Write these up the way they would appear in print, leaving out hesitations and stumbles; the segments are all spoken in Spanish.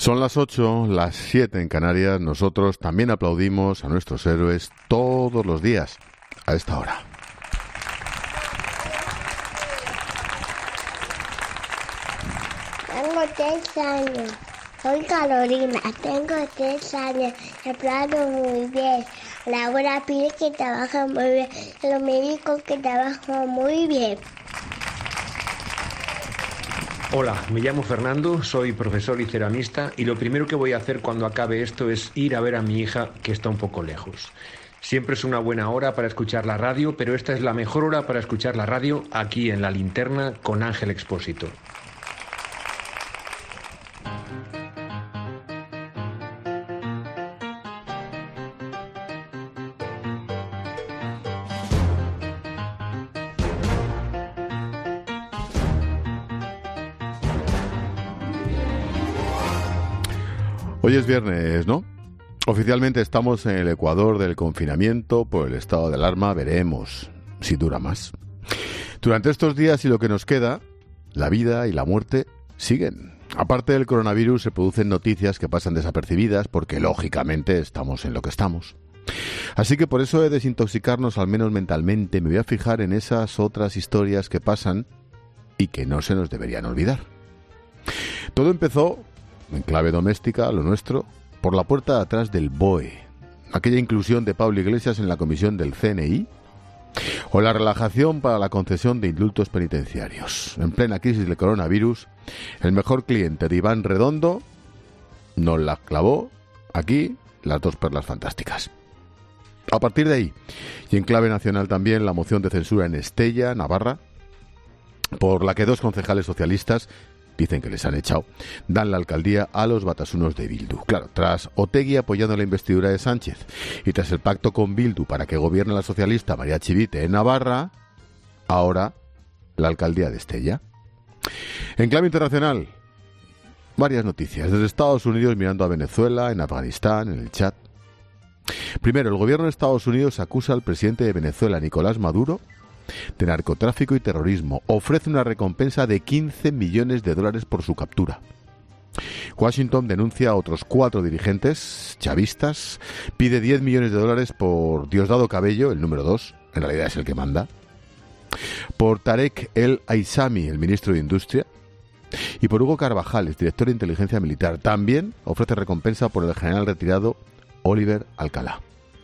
Son las 8, las 7 en Canarias. Nosotros también aplaudimos a nuestros héroes todos los días a esta hora. Tengo 3 años. Soy Carolina. Tengo 3 años. Aplaudo muy bien. Laura pide que trabaja muy bien. Los médicos que trabajan muy bien. Hola, me llamo Fernando, soy profesor y ceramista y lo primero que voy a hacer cuando acabe esto es ir a ver a mi hija que está un poco lejos. Siempre es una buena hora para escuchar la radio, pero esta es la mejor hora para escuchar la radio aquí en La Linterna con Ángel Expósito. Hoy es viernes, ¿no? Oficialmente estamos en el ecuador del confinamiento por el estado de alarma. Veremos si dura más. Durante estos días y lo que nos queda, la vida y la muerte siguen. Aparte del coronavirus, se producen noticias que pasan desapercibidas porque, lógicamente, estamos en lo que estamos. Así que por eso de desintoxicarnos, al menos mentalmente, me voy a fijar en esas otras historias que pasan y que no se nos deberían olvidar. Todo empezó, en clave doméstica, lo nuestro, por la puerta de atrás del BOE, aquella inclusión de Pablo Iglesias en la comisión del CNI, o la relajación para la concesión de indultos penitenciarios. En plena crisis del coronavirus, el mejor cliente de Iván Redondo nos la clavó aquí las dos perlas fantásticas. A partir de ahí, y en clave nacional también, la moción de censura en Estella, Navarra, por la que 2 concejales socialistas, dicen que les han echado, dan la alcaldía a los batasunos de Bildu. Claro, tras Otegi apoyando la investidura de Sánchez y tras el pacto con Bildu para que gobierne la socialista María Chivite en Navarra, ahora la alcaldía de Estella. En clave internacional, varias noticias. Desde Estados Unidos mirando a Venezuela, en Afganistán, en el Chad. Primero, el gobierno de Estados Unidos acusa al presidente de Venezuela, Nicolás Maduro, de narcotráfico y terrorismo. Ofrece una recompensa de $15 millones por su captura. Washington denuncia a otros 4 dirigentes chavistas. Pide $10 millones por Diosdado Cabello, el número 2, en realidad es el que manda. Por Tarek El Aissami, el ministro de Industria. Y por Hugo Carvajal, el director de inteligencia militar. También ofrece recompensa por el general retirado Oliver Alcalá.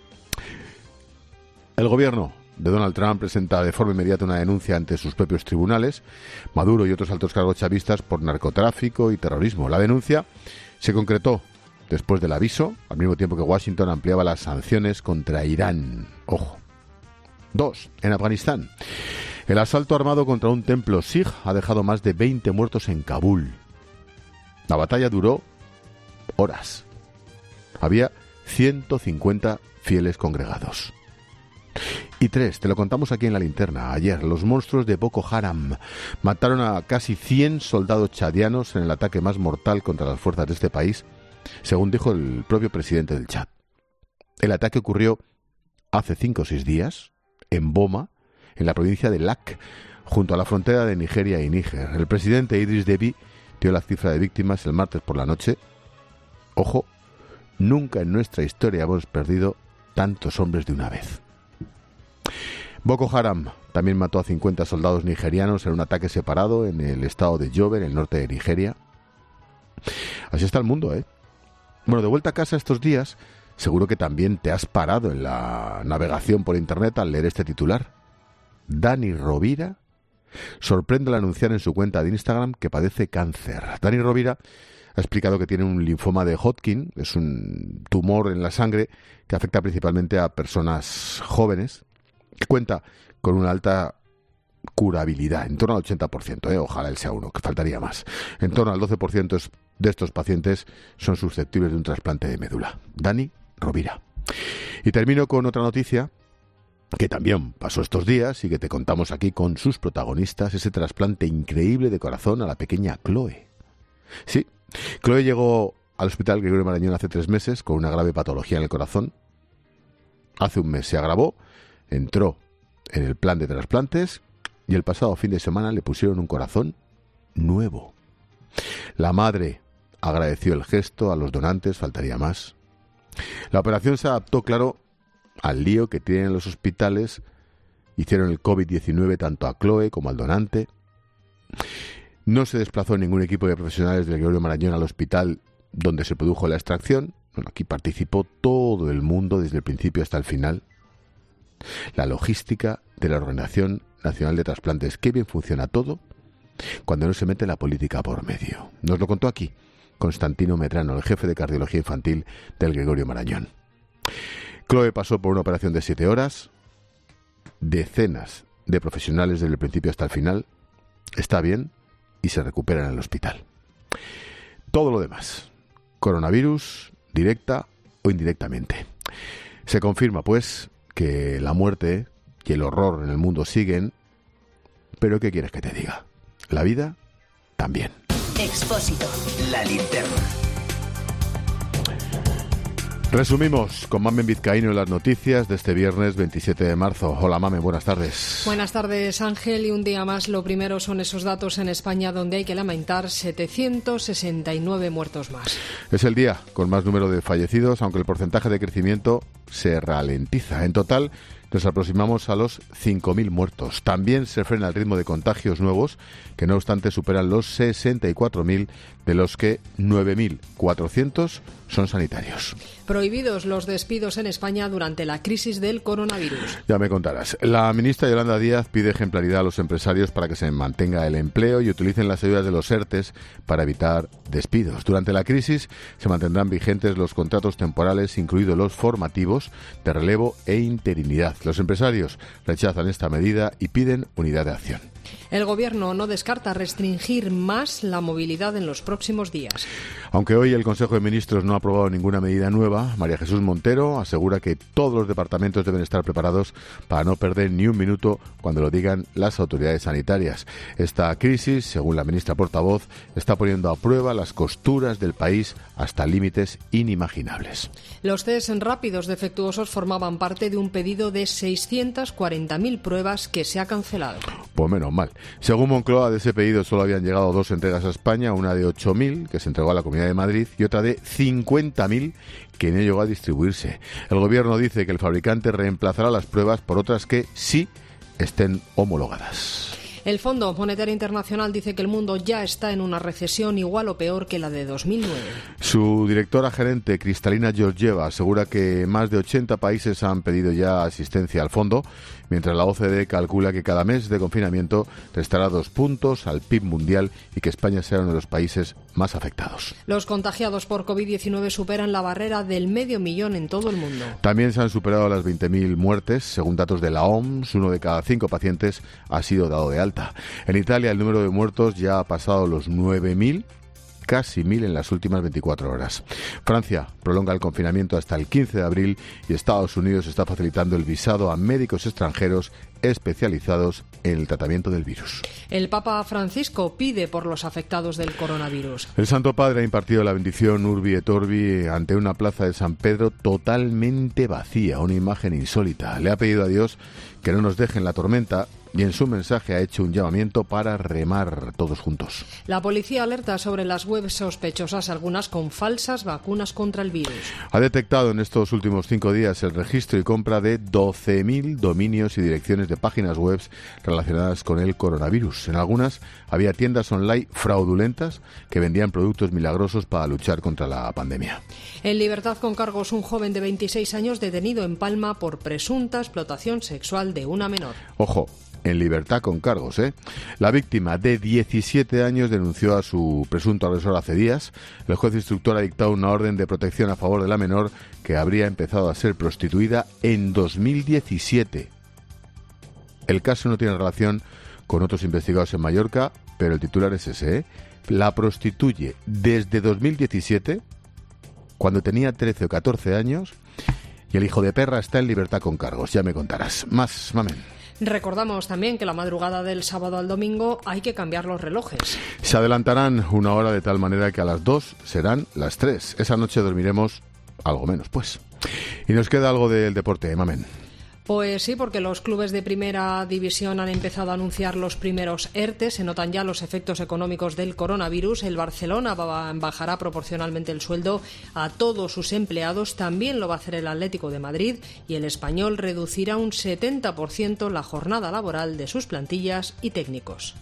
El gobierno de Donald Trump presenta de forma inmediata una denuncia ante sus propios tribunales, Maduro y otros altos cargos chavistas, por narcotráfico y terrorismo. La denuncia se concretó después del aviso, al mismo tiempo que Washington ampliaba las sanciones contra Irán. Ojo. 2. En Afganistán. El asalto armado contra un templo Sikh ha dejado más de 20 muertos en Kabul. La batalla duró horas. Había 150 fieles congregados. Y 3, te lo contamos aquí en La Linterna. Ayer, los monstruos de Boko Haram mataron a casi 100 soldados chadianos en el ataque más mortal contra las fuerzas de este país, según dijo el propio presidente del Chad. El ataque ocurrió hace 5 o 6 días, en Boma, en la provincia de Lak, junto a la frontera de Nigeria y Níger. El presidente Idris Deby dio la cifra de víctimas el martes por la noche. Ojo, nunca en nuestra historia hemos perdido tantos hombres de una vez. Boko Haram también mató a 50 soldados nigerianos en un ataque separado en el estado de Yobe, en el norte de Nigeria. Así está el mundo, ¿eh? Bueno, de vuelta a casa estos días, seguro que también te has parado en la navegación por internet al leer este titular. Dani Rovira sorprende al anunciar en su cuenta de Instagram que padece cáncer. Dani Rovira ha explicado que tiene un linfoma de Hodgkin, es un tumor en la sangre que afecta principalmente a personas jóvenes, que cuenta con una alta curabilidad, en torno al 80%, ojalá él sea uno, que faltaría más. En torno al 12% de estos pacientes son susceptibles de un trasplante de médula. Dani Rovira. Y termino con otra noticia que también pasó estos días y que te contamos aquí con sus protagonistas, ese trasplante increíble de corazón a la pequeña Chloe. Sí, Chloe llegó al Hospital Gregorio Marañón hace 3 meses con una grave patología en el corazón. Hace un mes se agravó, entró en el plan de trasplantes y el pasado fin de semana le pusieron un corazón nuevo. La madre agradeció el gesto a los donantes, faltaría más. La operación se adaptó, claro, al lío que tienen los hospitales. Hicieron el COVID-19 tanto a Chloe como al donante. No se desplazó ningún equipo de profesionales del Gregorio Marañón al hospital donde se produjo la extracción. Bueno, aquí participó todo el mundo desde el principio hasta el final. La logística de la Organización Nacional de Trasplantes. Qué bien funciona todo cuando no se mete la política por medio. Nos lo contó aquí Constantino Medrano, el jefe de cardiología infantil del Gregorio Marañón. Chloe pasó por una operación de 7 horas. Decenas de profesionales desde el principio hasta el final. Está bien y se recupera en el hospital. Todo lo demás, coronavirus, directa o indirectamente. Se confirma, pues, que la muerte y el horror en el mundo siguen, pero ¿qué quieres que te diga? La vida también. Expósito. La linterna. Resumimos con Mamen Vizcaíno las noticias de este viernes 27 de marzo. Hola Mamen, buenas tardes. Buenas tardes, Ángel. Y un día más, lo primero son esos datos en España donde hay que lamentar 769 muertos más. Es el día con más número de fallecidos, aunque el porcentaje de crecimiento se ralentiza. En total, nos aproximamos a los 5.000 muertos. También se frena el ritmo de contagios nuevos, que no obstante superan los 64.000, de los que 9.400 son sanitarios. Prohibidos los despidos en España durante la crisis del coronavirus. Ya me contarás. La ministra Yolanda Díaz pide ejemplaridad a los empresarios para que se mantenga el empleo y utilicen las ayudas de los ERTEs para evitar despidos. Durante la crisis se mantendrán vigentes los contratos temporales, incluidos los formativos, de relevo e interinidad. Los empresarios rechazan esta medida y piden unidad de acción. El Gobierno no descarta restringir más la movilidad en los próximos días. Aunque hoy el Consejo de Ministros no ha aprobado ninguna medida nueva, María Jesús Montero asegura que todos los departamentos deben estar preparados para no perder ni un minuto cuando lo digan las autoridades sanitarias. Esta crisis, según la ministra portavoz, está poniendo a prueba las costuras del país hasta límites inimaginables. Los test rápidos defectuosos formaban parte de un pedido de 640.000 pruebas que se ha cancelado. Pues menos mal. Según Moncloa, de ese pedido solo habían llegado 2 entregas a España, una de 8.000 que se entregó a la Comunidad de Madrid y otra de 50.000 que no llegó a distribuirse. El Gobierno dice que el fabricante reemplazará las pruebas por otras que sí estén homologadas. El Fondo Monetario Internacional dice que el mundo ya está en una recesión igual o peor que la de 2009. Su directora gerente, Kristalina Georgieva, asegura que más de 80 países han pedido ya asistencia al fondo, mientras la OCDE calcula que cada mes de confinamiento restará 2 puntos al PIB mundial y que España será uno de los países más afectados. Los contagiados por COVID-19 superan la barrera del 500.000 en todo el mundo. También se han superado las 20.000 muertes. Según datos de la OMS, 1 de cada 5 pacientes ha sido dado de alta. En Italia el número de muertos ya ha pasado los 9.000, casi 1.000 en las últimas 24 horas. Francia prolonga el confinamiento hasta el 15 de abril y Estados Unidos está facilitando el visado a médicos extranjeros especializados en el tratamiento del virus. El Papa Francisco pide por los afectados del coronavirus. El Santo Padre ha impartido la bendición Urbi et Orbi ante una plaza de San Pedro totalmente vacía, una imagen insólita. Le ha pedido a Dios que no nos deje en la tormenta y en su mensaje ha hecho un llamamiento para remar todos juntos. La policía alerta sobre las webs sospechosas, algunas con falsas vacunas contra el virus. Ha detectado en estos últimos 5 días el registro y compra de 12.000 dominios y direcciones de páginas web relacionadas con el coronavirus. En algunas había tiendas online fraudulentas que vendían productos milagrosos para luchar contra la pandemia. En libertad con cargos, un joven de 26 años detenido en Palma por presunta explotación sexual de una menor. Ojo, en libertad con cargos, ¿eh? La víctima, de 17 años, denunció a su presunto agresor hace días. El juez instructor ha dictado una orden de protección a favor de la menor, que habría empezado a ser prostituida en 2017. El caso no tiene relación con otros investigados en Mallorca, pero el titular es ese, ¿eh? La prostituye desde 2017, cuando tenía 13 o 14 años, y el hijo de perra está en libertad con cargos. Ya me contarás. Más, mamen. Recordamos también que la madrugada del sábado al domingo hay que cambiar los relojes. Se adelantarán una hora de tal manera que a las 2 serán las 3. Esa noche dormiremos algo menos, pues. Y nos queda algo del deporte, mamen. Pues sí, porque los clubes de primera división han empezado a anunciar los primeros ERTE, se notan ya los efectos económicos del coronavirus. El Barcelona bajará proporcionalmente el sueldo a todos sus empleados, también lo va a hacer el Atlético de Madrid, y el Español reducirá un 70% la jornada laboral de sus plantillas y técnicos.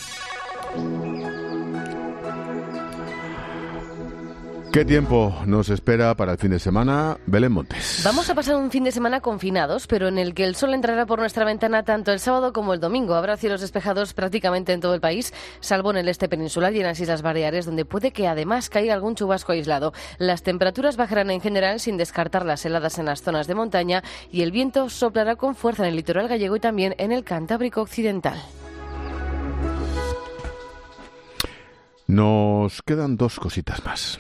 ¿Qué tiempo nos espera para el fin de semana? Belén Montes. Vamos a pasar un fin de semana confinados, pero en el que el sol entrará por nuestra ventana tanto el sábado como el domingo. Habrá cielos despejados prácticamente en todo el país, salvo en el este peninsular y en las Islas Baleares, donde puede que además caiga algún chubasco aislado. Las temperaturas bajarán en general, sin descartar las heladas en las zonas de montaña, y el viento soplará con fuerza en el litoral gallego y también en el Cantábrico occidental. Nos quedan 2 cositas más.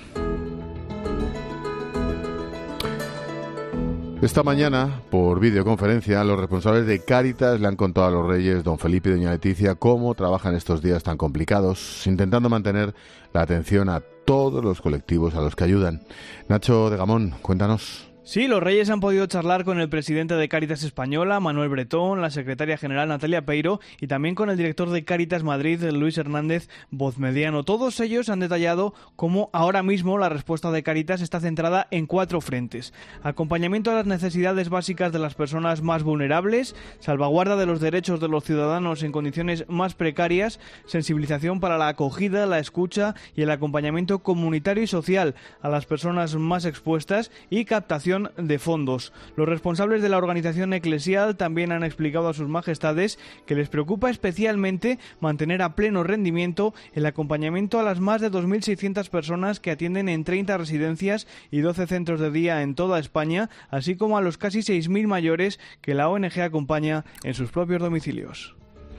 Esta mañana, por videoconferencia, los responsables de Cáritas le han contado a los reyes, don Felipe y doña Leticia, cómo trabajan estos días tan complicados, intentando mantener la atención a todos los colectivos a los que ayudan. Nacho de Gamón, cuéntanos. Sí, los reyes han podido charlar con el presidente de Cáritas Española, Manuel Bretón, la secretaria general Natalia Peiro y también con el director de Cáritas Madrid, Luis Hernández Bozmediano. Todos ellos han detallado cómo ahora mismo la respuesta de Cáritas está centrada en 4 frentes: acompañamiento a las necesidades básicas de las personas más vulnerables, salvaguarda de los derechos de los ciudadanos en condiciones más precarias, sensibilización para la acogida, la escucha y el acompañamiento comunitario y social a las personas más expuestas y captación de fondos. Los responsables de la organización eclesial también han explicado a sus majestades que les preocupa especialmente mantener a pleno rendimiento el acompañamiento a las más de 2.600 personas que atienden en 30 residencias y 12 centros de día en toda España, así como a los casi 6.000 mayores que la ONG acompaña en sus propios domicilios.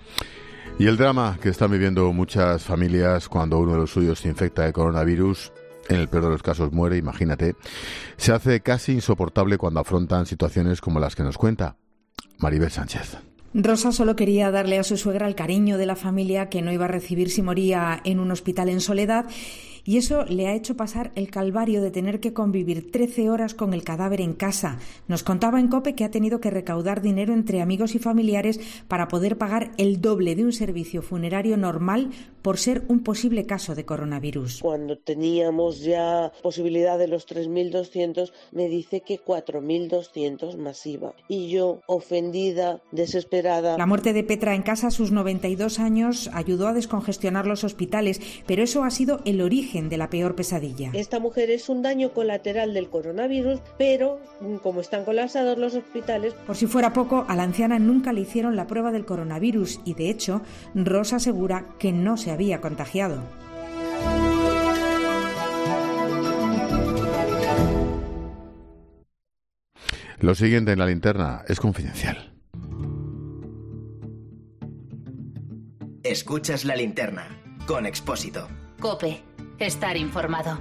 Y el drama que están viviendo muchas familias cuando uno de los suyos se infecta de coronavirus, en el peor de los casos muere, imagínate, se hace casi insoportable cuando afrontan situaciones como las que nos cuenta Maribel Sánchez. Rosa solo quería darle a su suegra el cariño de la familia que no iba a recibir si moría en un hospital en soledad, y eso le ha hecho pasar el calvario de tener que convivir 13 horas con el cadáver en casa. Nos contaba en COPE que ha tenido que recaudar dinero entre amigos y familiares para poder pagar el doble de un servicio funerario normal por ser un posible caso de coronavirus. Cuando teníamos ya posibilidad de los 3.200, me dice que 4.200 masiva. Y yo, ofendida, desesperada. La muerte de Petra en casa a sus 92 años ayudó a descongestionar los hospitales, pero eso ha sido el origen de la peor pesadilla. Esta mujer es un daño colateral del coronavirus, pero como están colapsados los hospitales... Por si fuera poco, a la anciana nunca le hicieron la prueba del coronavirus y, de hecho, Rosa asegura que no se había contagiado. Lo siguiente en la linterna es confidencial. Escuchas la linterna con Expósito. COPE. Estar informado.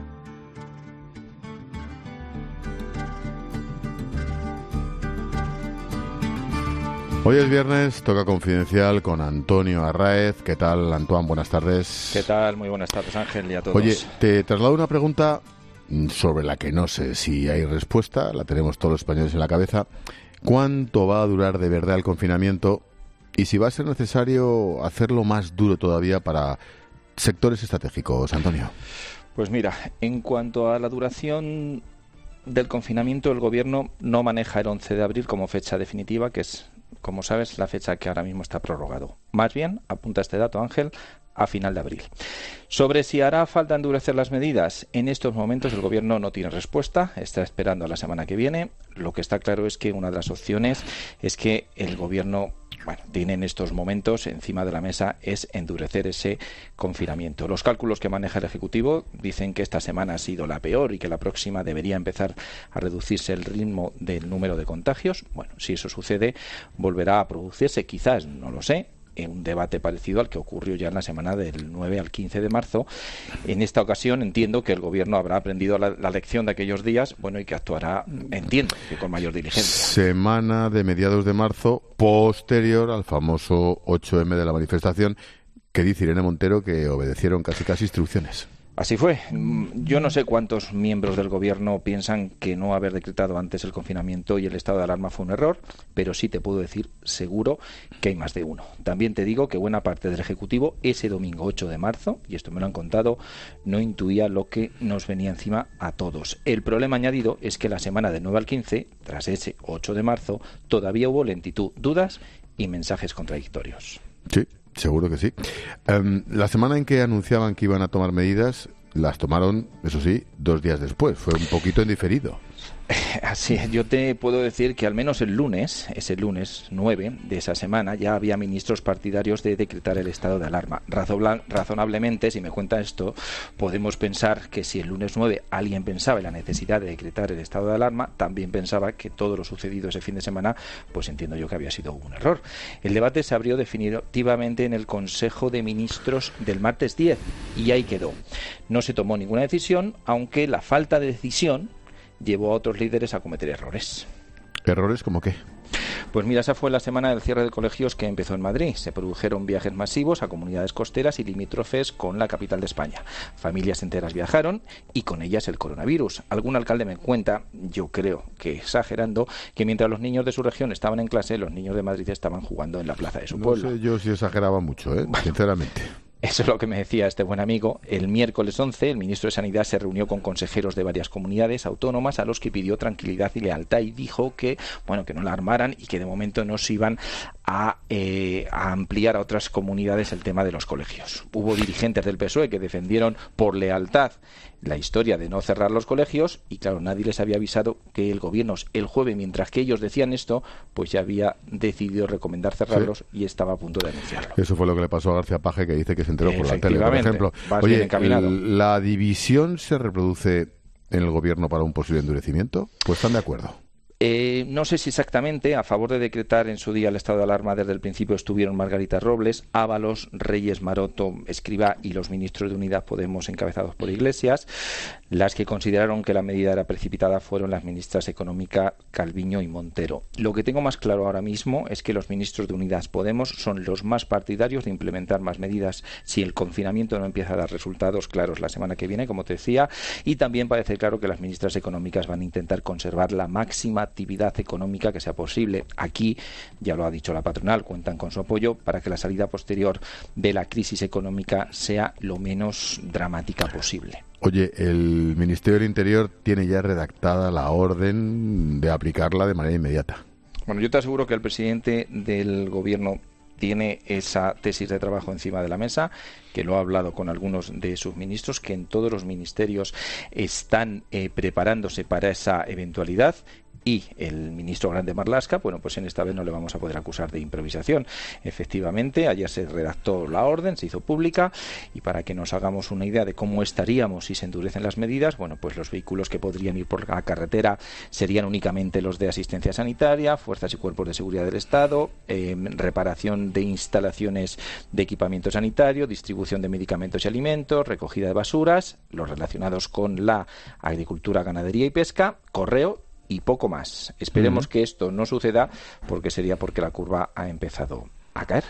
Hoy es viernes, toca confidencial con Antonio Arráez. ¿Qué tal, Antoine? Buenas tardes. ¿Qué tal? Muy buenas tardes, Ángel, y a todos. Oye, te traslado una pregunta sobre la que no sé si hay respuesta, la tenemos todos los españoles en la cabeza. ¿Cuánto va a durar de verdad el confinamiento? Y si va a ser necesario hacerlo más duro todavía para sectores estratégicos, Antonio. Pues mira, en cuanto a la duración del confinamiento, el Gobierno no maneja el 11 de abril como fecha definitiva, que es, como sabes, la fecha que ahora mismo está prorrogado. Más bien, apunta este dato, Ángel, a final de abril. Sobre si hará falta endurecer las medidas, en estos momentos el Gobierno no tiene respuesta, está esperando a la semana que viene. Lo que está claro es que una de las opciones es que el Gobierno tiene en estos momentos encima de la mesa es endurecer ese confinamiento. Los cálculos que maneja el Ejecutivo dicen que esta semana ha sido la peor y que la próxima debería empezar a reducirse el ritmo del número de contagios. Bueno, si eso sucede, volverá a producirse, quizás, no lo sé, un debate parecido al que ocurrió ya en la semana del 9 al 15 de marzo. En esta ocasión entiendo que el Gobierno habrá aprendido la lección de aquellos días, y que actuará, entiendo, que con mayor diligencia. Semana de mediados de marzo, posterior al famoso 8M de la manifestación, que dice Irene Montero que obedecieron casi instrucciones. Así fue. Yo no sé cuántos miembros del gobierno piensan que no haber decretado antes el confinamiento y el estado de alarma fue un error, pero sí te puedo decir seguro que hay más de uno. También te digo que buena parte del Ejecutivo ese domingo 8 de marzo, y esto me lo han contado, no intuía lo que nos venía encima a todos. El problema añadido es que la semana del 9 al 15, tras ese 8 de marzo, todavía hubo lentitud, dudas y mensajes contradictorios. Sí. Seguro que sí. La semana en que anunciaban que iban a tomar medidas, las tomaron, eso sí, 2 días después. Fue un poquito en diferido. Así es, yo te puedo decir que al menos el lunes, ese lunes 9 de esa semana, ya había ministros partidarios de decretar el estado de alarma. Razonablemente, si me cuenta esto, podemos pensar que si el lunes 9 alguien pensaba en la necesidad de decretar el estado de alarma, también pensaba que todo lo sucedido ese fin de semana, pues entiendo yo que había sido un error. El debate se abrió definitivamente en el Consejo de Ministros del martes 10 y ahí quedó. No se tomó ninguna decisión, aunque la falta de decisión llevó a otros líderes a cometer errores. ¿Errores como qué? Pues mira, esa fue la semana del cierre de colegios que empezó en Madrid. Se produjeron viajes masivos a comunidades costeras y limítrofes con la capital de España. Familias enteras viajaron y con ellas el coronavirus. Algún alcalde me cuenta, yo creo que exagerando, que mientras los niños de su región estaban en clase, los niños de Madrid estaban jugando en la plaza de su pueblo. No sé yo si exageraba mucho, sinceramente. Eso es lo que me decía este buen amigo. El miércoles 11, el ministro de Sanidad se reunió con consejeros de varias comunidades autónomas a los que pidió tranquilidad y lealtad y dijo que, bueno, que no la armaran y que de momento no se iban a ampliar a otras comunidades el tema de los colegios. Hubo dirigentes del PSOE que defendieron por lealtad la historia de no cerrar los colegios y claro, nadie les había avisado que el gobierno el jueves, mientras que ellos decían esto, pues ya había decidido recomendar cerrarlos y estaba a punto de anunciarlo. Eso fue lo que le pasó a García Paje, que dice que se enteró por la tele, por ejemplo. Oye, ¿la división se reproduce en el gobierno para un posible endurecimiento? Pues están de acuerdo. No sé si exactamente. A favor de decretar en su día el estado de alarma desde el principio estuvieron Margarita Robles, Ábalos, Reyes Maroto, Escrivá y los ministros de Unidas Podemos encabezados por Iglesias. Las que consideraron que la medida era precipitada fueron las ministras Económica, Calviño y Montero. Lo que tengo más claro ahora mismo es que los ministros de Unidas Podemos son los más partidarios de implementar más medidas si el confinamiento no empieza a dar resultados claros la semana que viene, como te decía, y también parece claro que las ministras económicas van a intentar conservar la máxima actividad económica que sea posible. Aquí, ya lo ha dicho la patronal, cuentan con su apoyo para que la salida posterior de la crisis económica sea lo menos dramática posible. Oye, el Ministerio del Interior tiene ya redactada la orden de aplicarla de manera inmediata. Bueno, yo te aseguro que el presidente del gobierno tiene esa tesis de trabajo encima de la mesa, que lo ha hablado con algunos de sus ministros, que en todos los ministerios están preparándose para esa eventualidad. Y el ministro Grande Marlaska, bueno, pues en esta vez no le vamos a poder acusar de improvisación. Efectivamente, ayer se redactó la orden, se hizo pública, y para que nos hagamos una idea de cómo estaríamos si se endurecen las medidas, bueno, pues los vehículos que podrían ir por la carretera serían únicamente los de asistencia sanitaria, fuerzas y cuerpos de seguridad del Estado, reparación de instalaciones de equipamiento sanitario, distribución de medicamentos y alimentos, recogida de basuras, los relacionados con la agricultura, ganadería y pesca, correo, y poco más. Esperemos que esto no suceda, porque sería porque la curva ha empezado a caer.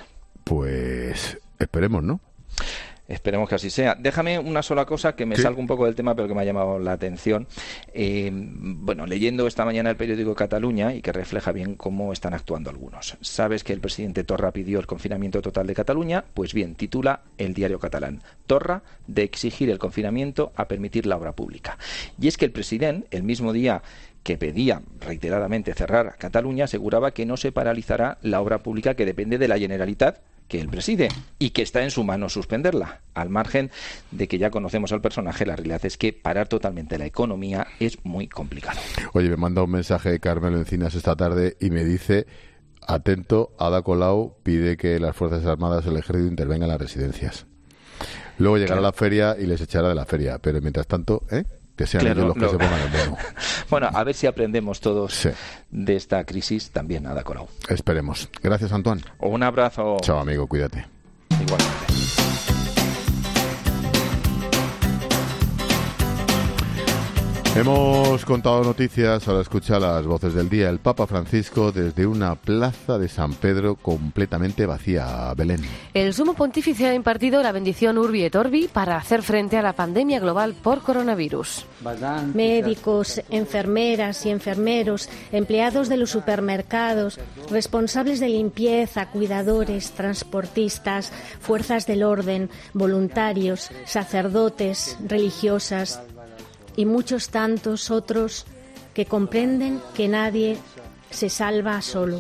Pues esperemos, ¿no? Esperemos que así sea. Déjame una sola cosa que me salga un poco del tema, pero que me ha llamado la atención. Bueno, leyendo esta mañana el periódico Cataluña, y que refleja bien cómo están actuando algunos. Sabes que el presidente Torra pidió el confinamiento total de Cataluña. Pues bien, titula el diario catalán: Torra, de exigir el confinamiento a permitir la obra pública. Y es que el presidente, el mismo día que pedía reiteradamente cerrar a Cataluña, aseguraba que no se paralizará la obra pública que depende de la Generalitat, que él preside, y que está en su mano suspenderla. Al margen de que ya conocemos al personaje, la realidad es que parar totalmente la economía es muy complicado. Oye, me manda un mensaje Carmelo Encinas esta tarde y me dice: atento, Ada Colau pide que las Fuerzas Armadas, el Ejército, intervengan en las residencias. Luego llegará la feria y les echará de la feria, pero mientras tanto, que sean ellos los que se pongan el bono. Bueno, a ver si aprendemos todos de esta crisis también, Ada Colau. Esperemos. Gracias, Antoine. Un abrazo. Chao, amigo, cuídate. Igualmente. Hemos contado noticias, ahora escucha las voces del día. El Papa Francisco desde una plaza de San Pedro completamente vacía. Belén. El Sumo Pontífice ha impartido la bendición Urbi et Orbi para hacer frente a la pandemia global por coronavirus. Médicos, enfermeras y enfermeros, empleados de los supermercados, responsables de limpieza, cuidadores, transportistas, fuerzas del orden, voluntarios, sacerdotes, religiosas y muchos tantos otros que comprenden que nadie se salva solo.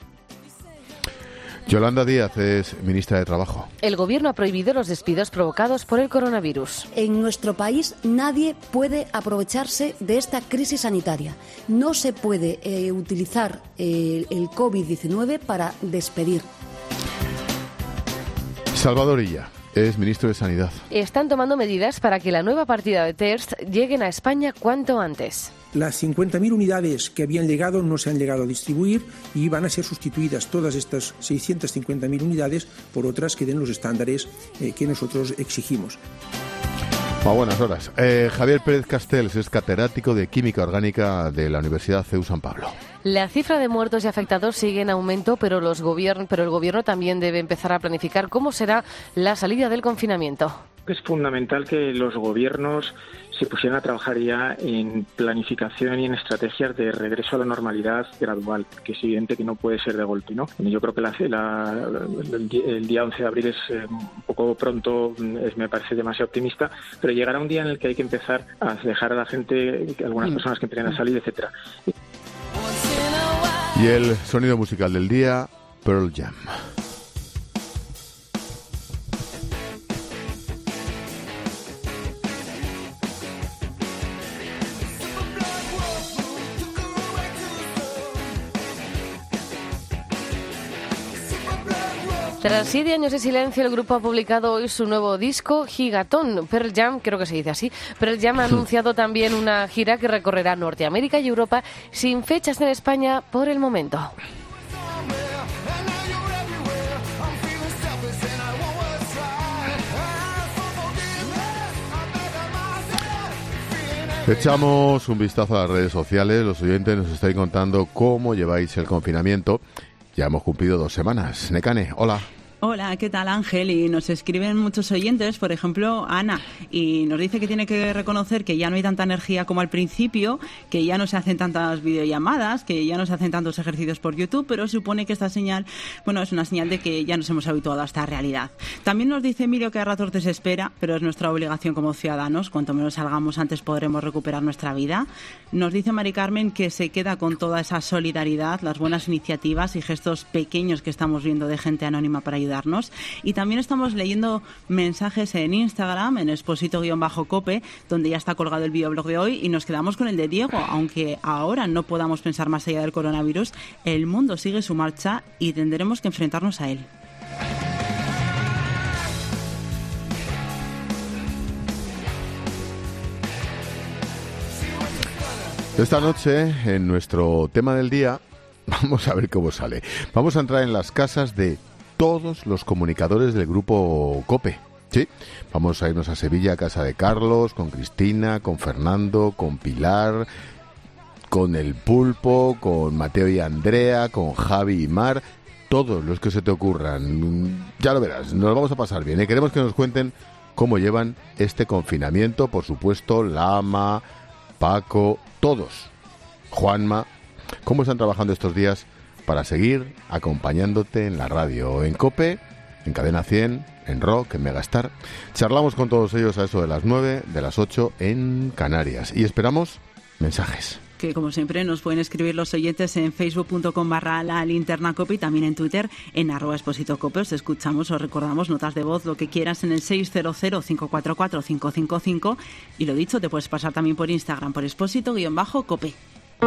Yolanda Díaz es ministra de Trabajo. El Gobierno ha prohibido los despidos provocados por el coronavirus. En nuestro país nadie puede aprovecharse de esta crisis sanitaria. No se puede utilizar el COVID-19 para despedir. Salvador Illa es ministro de Sanidad. Están tomando medidas para que la nueva partida de test lleguen a España cuanto antes. Las 50.000 unidades que habían llegado no se han llegado a distribuir y van a ser sustituidas todas estas 650.000 unidades por otras que den los estándares que nosotros exigimos. Buenas horas. Javier Pérez Castells es catedrático de Química Orgánica de la Universidad CEU San Pablo. La cifra de muertos y afectados sigue en aumento, pero el Gobierno también debe empezar a planificar cómo será la salida del confinamiento. Es fundamental que los gobiernos se pusieran a trabajar ya en planificación y en estrategias de regreso a la normalidad gradual, que es evidente que no puede ser de golpe, ¿no? Yo creo que el día 11 de abril es un poco pronto, me parece demasiado optimista, pero llegará un día en el que hay que empezar a dejar a la gente, algunas personas que empiecen a salir, etcétera. Y el sonido musical del día, Pearl Jam. Tras 7 años de silencio, el grupo ha publicado hoy su nuevo disco, Gigatón. Pearl Jam, creo que se dice así, Pearl Jam ha anunciado también una gira que recorrerá Norteamérica y Europa sin fechas en España por el momento. Echamos un vistazo a las redes sociales. Los oyentes nos estáis contando cómo lleváis el confinamiento. Ya hemos cumplido 2 semanas. Nekane, hola. Hola, ¿qué tal, Ángel? Y nos escriben muchos oyentes, por ejemplo, Ana, y nos dice que tiene que reconocer que ya no hay tanta energía como al principio, que ya no se hacen tantas videollamadas, que ya no se hacen tantos ejercicios por YouTube, pero supone que esta señal, bueno, es una señal de que ya nos hemos habituado a esta realidad. También nos dice Emilio que a ratos desespera, pero es nuestra obligación como ciudadanos. Cuanto menos salgamos antes podremos recuperar nuestra vida. Nos dice Mari Carmen que se queda con toda esa solidaridad, las buenas iniciativas y gestos pequeños que estamos viendo de gente anónima para ayudar. Y también estamos leyendo mensajes en Instagram, en Expósito_Cope, donde ya está colgado el videoblog de hoy, y nos quedamos con el de Diego. Aunque ahora no podamos pensar más allá del coronavirus, el mundo sigue su marcha y tendremos que enfrentarnos a él. Esta noche, en nuestro tema del día, vamos a ver cómo sale. Vamos a entrar en las casas de todos los comunicadores del grupo COPE. Sí, vamos a irnos a Sevilla, a casa de Carlos, con Cristina, con Fernando, con Pilar, con el Pulpo, con Mateo y Andrea, con Javi y Mar, todos los que se te ocurran. Ya lo verás, nos lo vamos a pasar bien, ¿eh? Queremos que nos cuenten cómo llevan este confinamiento, por supuesto, Lama, Paco, todos, Juanma, cómo están trabajando estos días para seguir acompañándote en la radio, en COPE, en Cadena 100, en Rock, en Megastar. Charlamos con todos ellos a eso de las 9, de las 8 en Canarias. Y esperamos mensajes. Que como siempre nos pueden escribir los oyentes en facebook.com/lalinternacope y también en Twitter en @expositocope. Os escuchamos, os recordamos notas de voz, lo que quieras en el 600-544-555. Y lo dicho, te puedes pasar también por Instagram, por expósito_cope.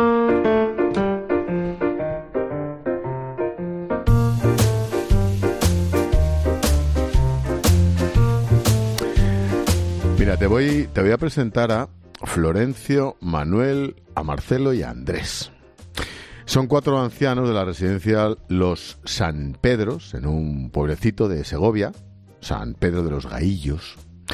Mira, te voy a presentar a Florencio, Manuel, a Marcelo y a Andrés. Son 4 ancianos de la residencia Los San Pedros, en un pueblecito de Segovia, San Pedro de los Gaillos.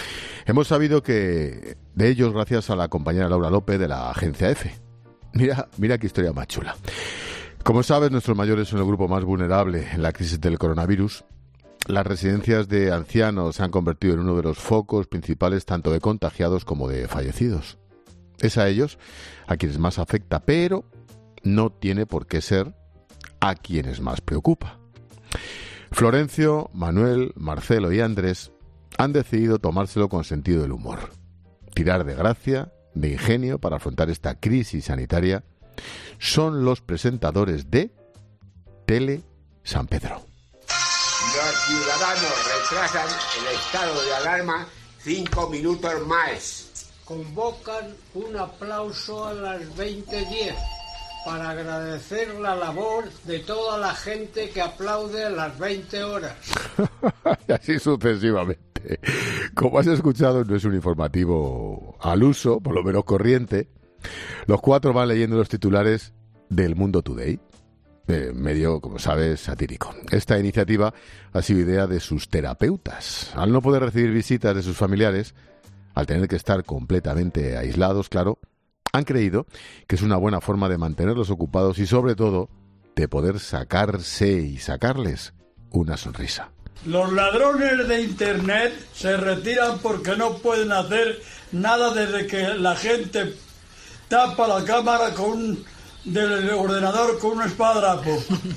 Hemos sabido de ellos gracias a la compañera Laura López de la agencia EFE. Mira qué historia más chula. Como sabes, nuestros mayores son el grupo más vulnerable en la crisis del coronavirus. Las residencias de ancianos se han convertido en uno de los focos principales tanto de contagiados como de fallecidos. Es a ellos a quienes más afecta, pero no tiene por qué ser a quienes más preocupa. Florencio, Manuel, Marcelo y Andrés han decidido tomárselo con sentido del humor, tirar de gracia, de ingenio para afrontar esta crisis sanitaria. Son los presentadores de Tele San Pedro. Los ciudadanos retrasan el estado de alarma 5 minutos más. Convocan un aplauso a las 20:10 para agradecer la labor de toda la gente que aplaude a las 20 horas. Y así sucesivamente. Como has escuchado, no es un informativo al uso, por lo menos corriente. Los cuatro van leyendo los titulares del Mundo Today, medio, como sabes, satírico. Esta iniciativa ha sido idea de sus terapeutas. Al no poder recibir visitas de sus familiares, al tener que estar completamente aislados, claro, han creído que es una buena forma de mantenerlos ocupados y, sobre todo, de poder sacarse y sacarles una sonrisa. Los ladrones de Internet se retiran porque no pueden hacer nada desde que la gente tapa la cámara del ordenador con un esparadrapo.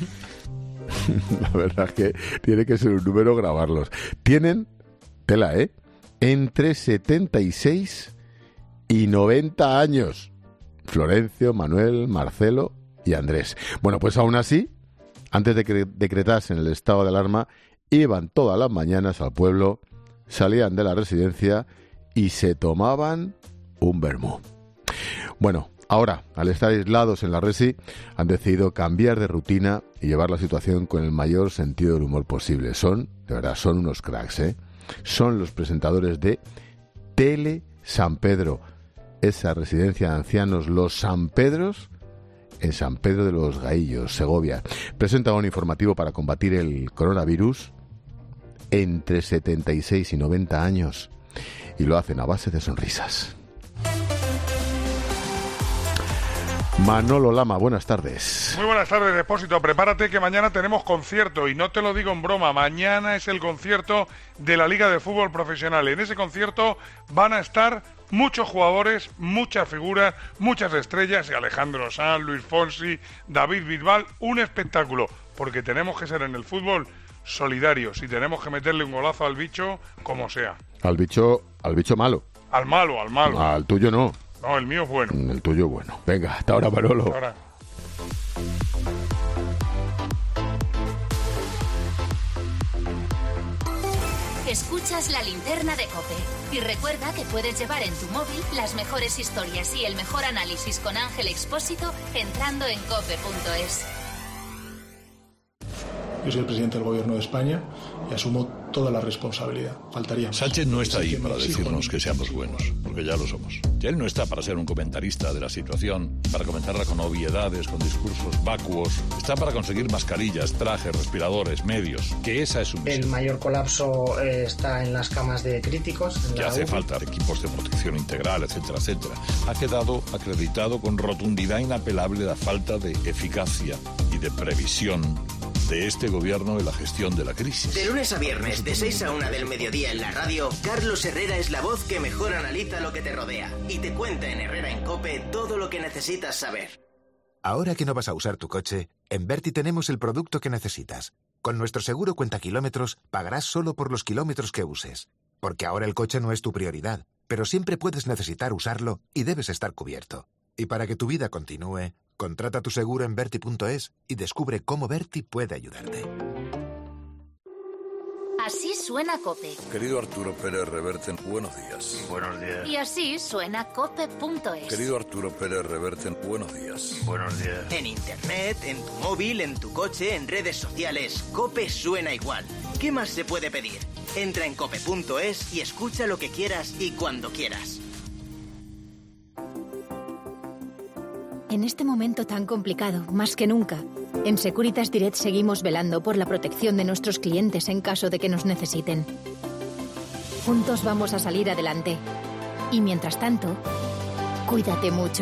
La verdad es que tiene que ser un número grabarlos. Tienen, tela, entre 76 y 90 años. Florencio, Manuel, Marcelo y Andrés. Bueno, pues aún así, antes de que decretasen el estado de alarma, iban todas las mañanas al pueblo, salían de la residencia y se tomaban un vermú. Bueno, ahora, al estar aislados en la resi, han decidido cambiar de rutina y llevar la situación con el mayor sentido del humor posible. De verdad, son unos cracks, Son los presentadores de Tele San Pedro, esa residencia de ancianos, los San Pedros, en San Pedro de los Gaillos, Segovia. Presenta un informativo para combatir el coronavirus entre 76 y 90 años y lo hacen a base de sonrisas. Manolo Lama, buenas tardes. Muy buenas tardes, Expósito. Prepárate que mañana tenemos concierto, y no te lo digo en broma, mañana es el concierto de la Liga de Fútbol Profesional. En ese concierto van a estar muchos jugadores, muchas figuras, muchas estrellas, y Alejandro Sanz, Luis Fonsi, David Bisbal, un espectáculo, porque tenemos que ser en el fútbol solidarios y tenemos que meterle un golazo al bicho como sea. Al bicho malo. Al malo. Al tuyo no. No, el mío es bueno. El tuyo es bueno. Venga, hasta ahora, Manolo. Hasta ahora. Escuchas la linterna de COPE. Y recuerda que puedes llevar en tu móvil las mejores historias y el mejor análisis con Ángel Expósito entrando en cope.es. Yo soy el presidente del Gobierno de España y asumo toda la responsabilidad. Faltaría más. Sánchez no está ahí para decirnos que seamos buenos, porque ya lo somos. Y él no está para ser un comentarista de la situación, para comentarla con obviedades, con discursos vacuos. Está para conseguir mascarillas, trajes, respiradores, medios, que esa es su misión. El mayor colapso está en las camas de críticos. Que hace falta equipos de protección integral, etcétera, etcétera. Ha quedado acreditado con rotundidad inapelable la falta de eficacia y de previsión de este gobierno en la gestión de la crisis. De lunes a viernes, de 6 a 1 del mediodía en la radio, Carlos Herrera es la voz que mejor analiza lo que te rodea y te cuenta en Herrera en COPE todo lo que necesitas saber. Ahora que no vas a usar tu coche, en Berti tenemos el producto que necesitas. Con nuestro seguro cuenta kilómetros, pagarás solo por los kilómetros que uses. Porque ahora el coche no es tu prioridad, pero siempre puedes necesitar usarlo y debes estar cubierto. Y para que tu vida continúe, contrata tu seguro en Berti.es y descubre cómo Berti puede ayudarte. Así suena COPE. Querido Arturo Pérez Reverte, buenos días. Buenos días. Y así suena cope.es. Querido Arturo Pérez Reverte, buenos días. Buenos días. En internet, en tu móvil, en tu coche, en redes sociales, COPE suena igual. ¿Qué más se puede pedir? Entra en cope.es y escucha lo que quieras y cuando quieras. En este momento tan complicado, más que nunca, en Securitas Direct seguimos velando por la protección de nuestros clientes en caso de que nos necesiten. juntos vamos a salir adelante. Y mientras tanto, cuídate mucho.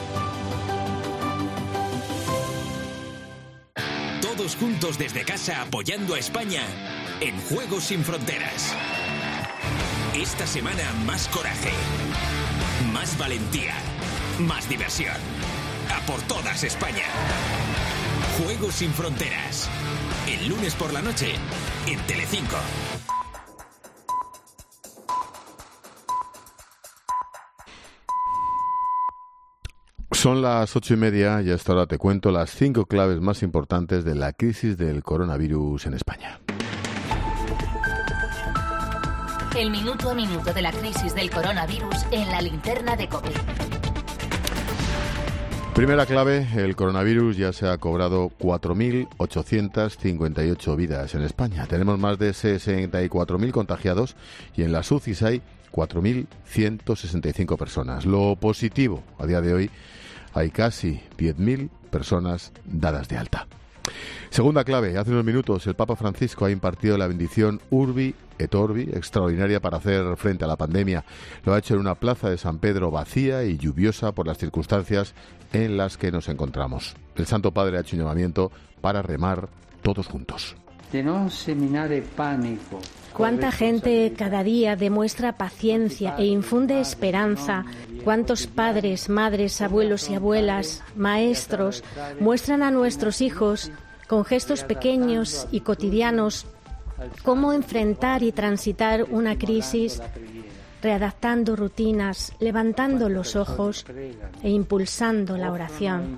Todos juntos desde casa apoyando a España en Juegos Sin Fronteras. Esta semana más coraje, más valentía, más diversión. A por todas, España. Juegos Sin Fronteras. El lunes por la noche en Telecinco. Son las 8:30 y hasta ahora te cuento las 5 claves más importantes de la crisis del coronavirus en España. El minuto a minuto de la crisis del coronavirus en la linterna de COPE. Primera clave, el coronavirus ya se ha cobrado 4.858 vidas en España. Tenemos más de 64.000 contagiados y en las UCIs hay 4.165 personas. Lo positivo, a día de hoy, hay casi 10.000 personas dadas de alta. Segunda clave, hace unos minutos el Papa Francisco ha impartido la bendición Urbi et Orbi, extraordinaria para hacer frente a la pandemia. Lo ha hecho en una plaza de San Pedro vacía y lluviosa por las circunstancias en las que nos encontramos. El Santo Padre ha hecho un llamamiento para remar todos juntos. De no seminare pánico. Cuánta gente cada día demuestra paciencia e infunde esperanza. Cuántos padres, madres, abuelos y abuelas, maestros, muestran a nuestros hijos, con gestos pequeños y cotidianos, cómo enfrentar y transitar una crisis, readaptando rutinas, levantando los ojos e impulsando la oración.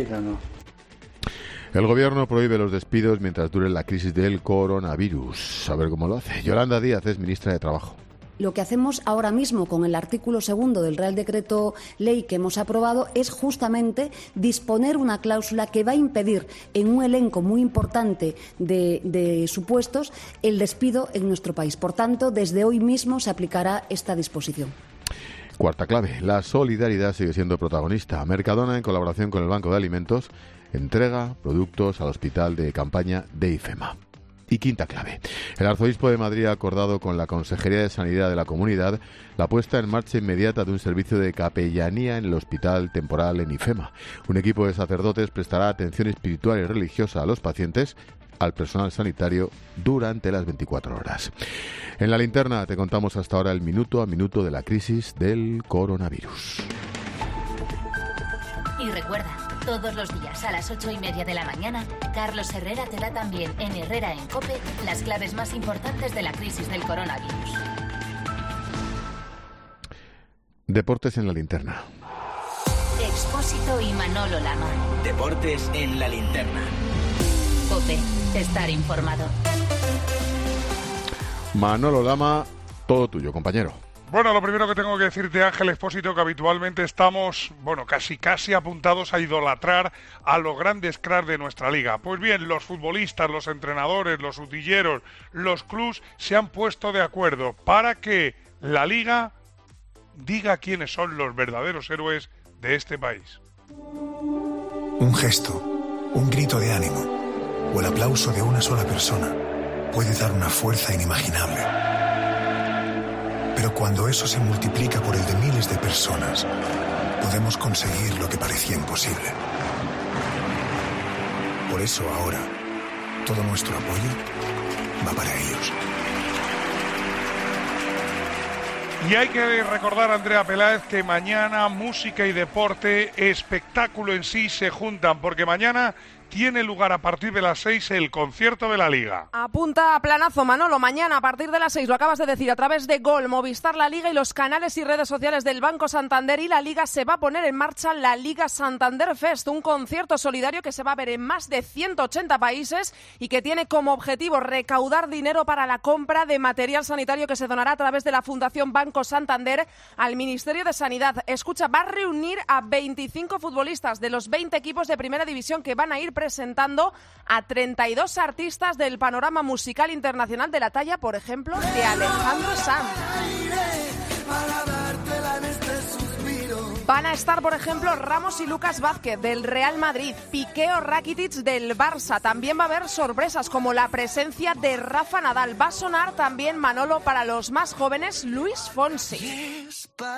El gobierno prohíbe los despidos mientras dure la crisis del coronavirus. A ver cómo lo hace. Yolanda Díaz es ministra de Trabajo. Lo que hacemos ahora mismo con el artículo 2 del Real Decreto Ley que hemos aprobado es justamente disponer una cláusula que va a impedir en un elenco muy importante de supuestos el despido en nuestro país. Por tanto, desde hoy mismo se aplicará esta disposición. Cuarta clave, la solidaridad sigue siendo protagonista. Mercadona, en colaboración con el Banco de Alimentos, entrega productos al hospital de campaña de IFEMA. Y quinta clave, el arzobispo de Madrid ha acordado con la Consejería de Sanidad de la Comunidad la puesta en marcha inmediata de un servicio de capellanía en el hospital temporal en IFEMA. Un equipo de sacerdotes prestará atención espiritual y religiosa a los pacientes, al personal sanitario durante las 24 horas. En la linterna te contamos hasta ahora el minuto a minuto de la crisis del coronavirus. Y recuerda, todos los días a las 8:30 de la mañana, Carlos Herrera te da también en Herrera en COPE las claves más importantes de la crisis del coronavirus. Deportes en la linterna. Expósito y Manolo Lama. Deportes en la linterna. COPE, estar informado. Manolo Lama, todo tuyo, compañero. Bueno, lo primero que tengo que decirte, Ángel Expósito, que habitualmente estamos, casi apuntados a idolatrar a los grandes cracks de nuestra liga. Pues bien, los futbolistas, los entrenadores, los utilleros, los clubs se han puesto de acuerdo para que la liga diga quiénes son los verdaderos héroes de este país. Un gesto, un grito de ánimo o el aplauso de una sola persona puede dar una fuerza inimaginable. Pero cuando eso se multiplica por el de miles de personas, podemos conseguir lo que parecía imposible. Por eso ahora, todo nuestro apoyo va para ellos. Y hay que recordar, Andrea Peláez, que mañana música y deporte, espectáculo en sí, se juntan, porque mañana tiene lugar a partir de las 6 el concierto de la Liga. Apunta a planazo, Manolo, mañana a partir de las 6, lo acabas de decir, a través de Gol, Movistar, la Liga y los canales y redes sociales del Banco Santander y la Liga se va a poner en marcha la Liga Santander Fest, un concierto solidario que se va a ver en más de 180 países y que tiene como objetivo recaudar dinero para la compra de material sanitario que se donará a través de la Fundación Banco Santander al Ministerio de Sanidad. Escucha, va a reunir a 25 futbolistas de los 20 equipos de Primera División que van a ir presentando a 32 artistas del panorama musical internacional de la talla, por ejemplo, de Alejandro Sanz. Van a estar, por ejemplo, Ramos y Lucas Vázquez del Real Madrid, Piqué o Rakitic del Barça. También va a haber sorpresas como la presencia de Rafa Nadal. Va a sonar también, Manolo, para los más jóvenes, Luis Fonsi.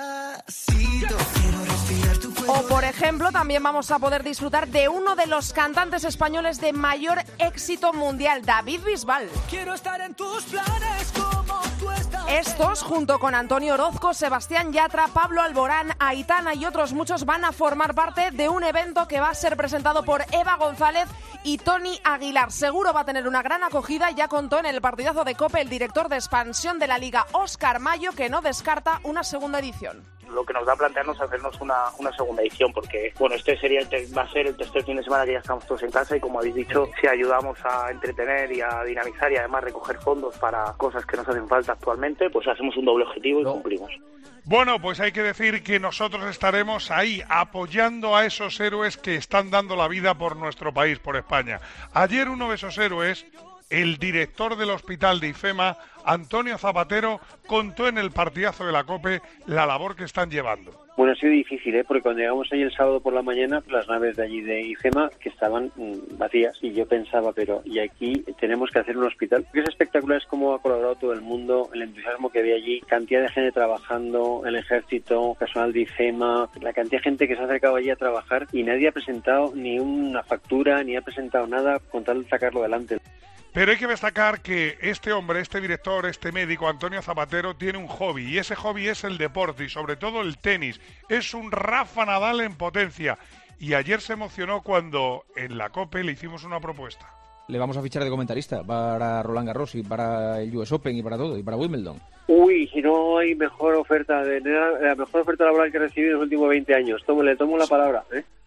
O, por ejemplo, también vamos a poder disfrutar de uno de los cantantes españoles de mayor éxito mundial, David Bisbal. Quiero estar en tus planes como tú estás. Estos, junto con Antonio Orozco, Sebastián Yatra, Pablo Alborán, Aitana y otros muchos, van a formar parte de un evento que va a ser presentado por Eva González y Tony Aguilar. Seguro va a tener una gran acogida. Ya contó en el partidazo de COPE el director de expansión de la Liga, Óscar Mayo, que no descarta una segunda edición. Lo que nos da a plantearnos hacernos una segunda edición, porque bueno, este va a ser el tercer fin de semana que ya estamos todos en casa, y como habéis dicho, si ayudamos a entretener y a dinamizar y además recoger fondos para cosas que nos hacen falta actualmente, pues hacemos un doble objetivo y cumplimos. Bueno, pues hay que decir que nosotros estaremos ahí apoyando a esos héroes que están dando la vida por nuestro país, por España. Ayer uno de esos héroes, el director del hospital de IFEMA, Antonio Zapatero, contó en el partidazo de la COPE la labor que están llevando. Bueno, ha sido difícil, porque cuando llegamos ahí el sábado por la mañana, las naves de allí de IFEMA que estaban vacías, y yo pensaba, y aquí tenemos que hacer un hospital. Lo que es espectacular es cómo ha colaborado todo el mundo, el entusiasmo que había allí, cantidad de gente trabajando, el ejército, personal de IFEMA, la cantidad de gente que se ha acercado allí a trabajar, y nadie ha presentado ni una factura, ni ha presentado nada con tal de sacarlo adelante. Pero hay que destacar que este hombre, este director, este médico, Antonio Zapatero, tiene un hobby, y ese hobby es el deporte y sobre todo el tenis. Es un Rafa Nadal en potencia, y ayer se emocionó cuando en la COPE le hicimos una propuesta. Le vamos a fichar de comentarista para Roland Garros y para el US Open y para todo, y para Wimbledon. Uy, si no hay mejor oferta, la mejor oferta laboral que he recibido en los últimos 20 años. Le tomo la palabra,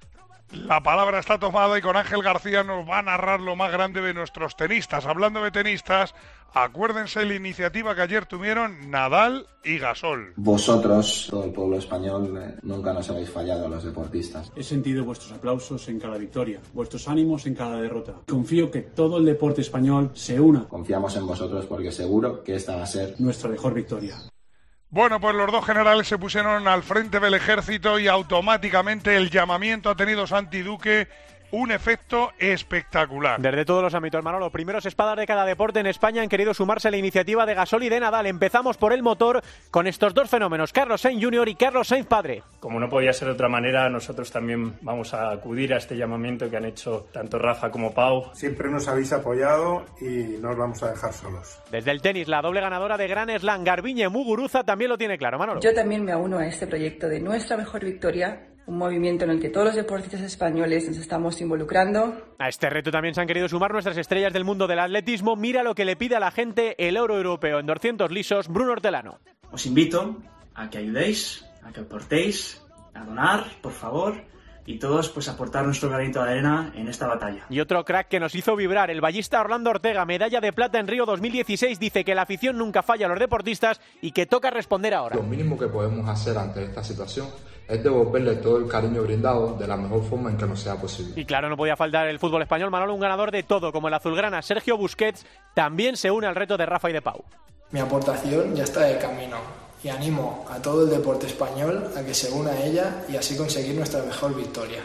La palabra está tomada, y con Ángel García nos va a narrar lo más grande de nuestros tenistas. Hablando de tenistas, acuérdense de la iniciativa que ayer tuvieron Nadal y Gasol. Vosotros, todo el pueblo español, nunca nos habéis fallado a los deportistas. He sentido vuestros aplausos en cada victoria, vuestros ánimos en cada derrota. Confío que todo el deporte español se una. Confiamos en vosotros porque seguro que esta va a ser nuestra mejor victoria. Bueno, pues los dos generales se pusieron al frente del ejército y automáticamente el llamamiento ha tenido Santi Duque un efecto espectacular. Desde todos los ámbitos, Manolo, primeros espadas de cada deporte en España han querido sumarse a la iniciativa de Gasol y de Nadal. Empezamos por el motor con estos dos fenómenos, Carlos Sainz Jr. y Carlos Sainz padre. Como no podía ser de otra manera, nosotros también vamos a acudir a este llamamiento que han hecho tanto Rafa como Pau. Siempre nos habéis apoyado y no os vamos a dejar solos. Desde el tenis, la doble ganadora de Grand Slam, Garbiñe Muguruza, también lo tiene claro, Manolo. Yo también me uno a este proyecto de nuestra mejor victoria, un movimiento en el que todos los deportistas españoles nos estamos involucrando. A este reto también se han querido sumar nuestras estrellas del mundo del atletismo. Mira lo que le pide a la gente el oro europeo en 200 lisos, Bruno Hortelano. Os invito a que ayudéis, a que aportéis, a donar, por favor, y todos pues aportar nuestro granito de arena en esta batalla. Y otro crack que nos hizo vibrar, el ballista Orlando Ortega, medalla de plata en Río 2016, dice que la afición nunca falla a los deportistas y que toca responder ahora. Lo mínimo que podemos hacer ante esta situación es devolverle todo el cariño brindado de la mejor forma en que nos sea posible. Y claro, no podía faltar el fútbol español, Manolo, un ganador de todo, como el azulgrana Sergio Busquets, también se une al reto de Rafa y de Pau. Mi aportación ya está de camino y animo a todo el deporte español a que se una a ella y así conseguir nuestra mejor victoria.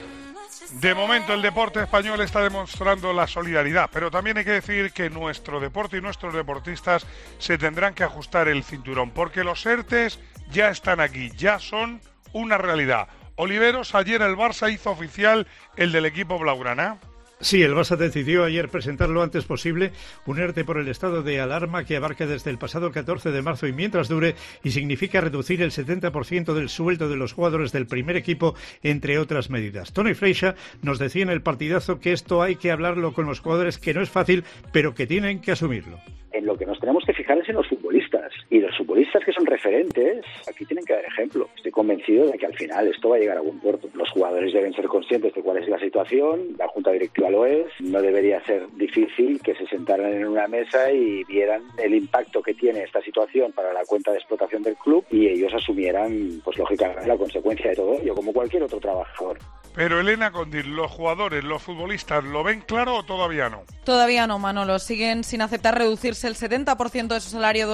De momento el deporte español está demostrando la solidaridad, pero también hay que decir que nuestro deporte y nuestros deportistas se tendrán que ajustar el cinturón, porque los ERTEs ya están aquí, ya son una realidad. Oliveros, ayer el Barça hizo oficial el del equipo blaugrana. Sí, el Barça decidió ayer presentar lo antes posible un ERTE por el estado de alarma que abarca desde el pasado 14 de marzo y mientras dure, y significa reducir el 70% del sueldo de los jugadores del primer equipo, entre otras medidas. Toni Freixa nos decía en el partidazo que esto hay que hablarlo con los jugadores, que no es fácil, pero que tienen que asumirlo. En lo que nos tenemos que fijar es en los futbolistas, y los futbolistas que son referentes aquí tienen que dar ejemplo. Estoy convencido de que al final esto va a llegar a buen puerto. Los jugadores deben ser conscientes de cuál es la situación, la junta directiva lo es, no debería ser difícil que se sentaran en una mesa y vieran el impacto que tiene esta situación para la cuenta de explotación del club y ellos asumieran, pues lógicamente, la consecuencia de todo ello, como cualquier otro trabajador. Pero Elena Condil, ¿los jugadores, los futbolistas, lo ven claro o todavía no? Todavía no, Manolo. Siguen sin aceptar reducirse el 70% de su salario durante el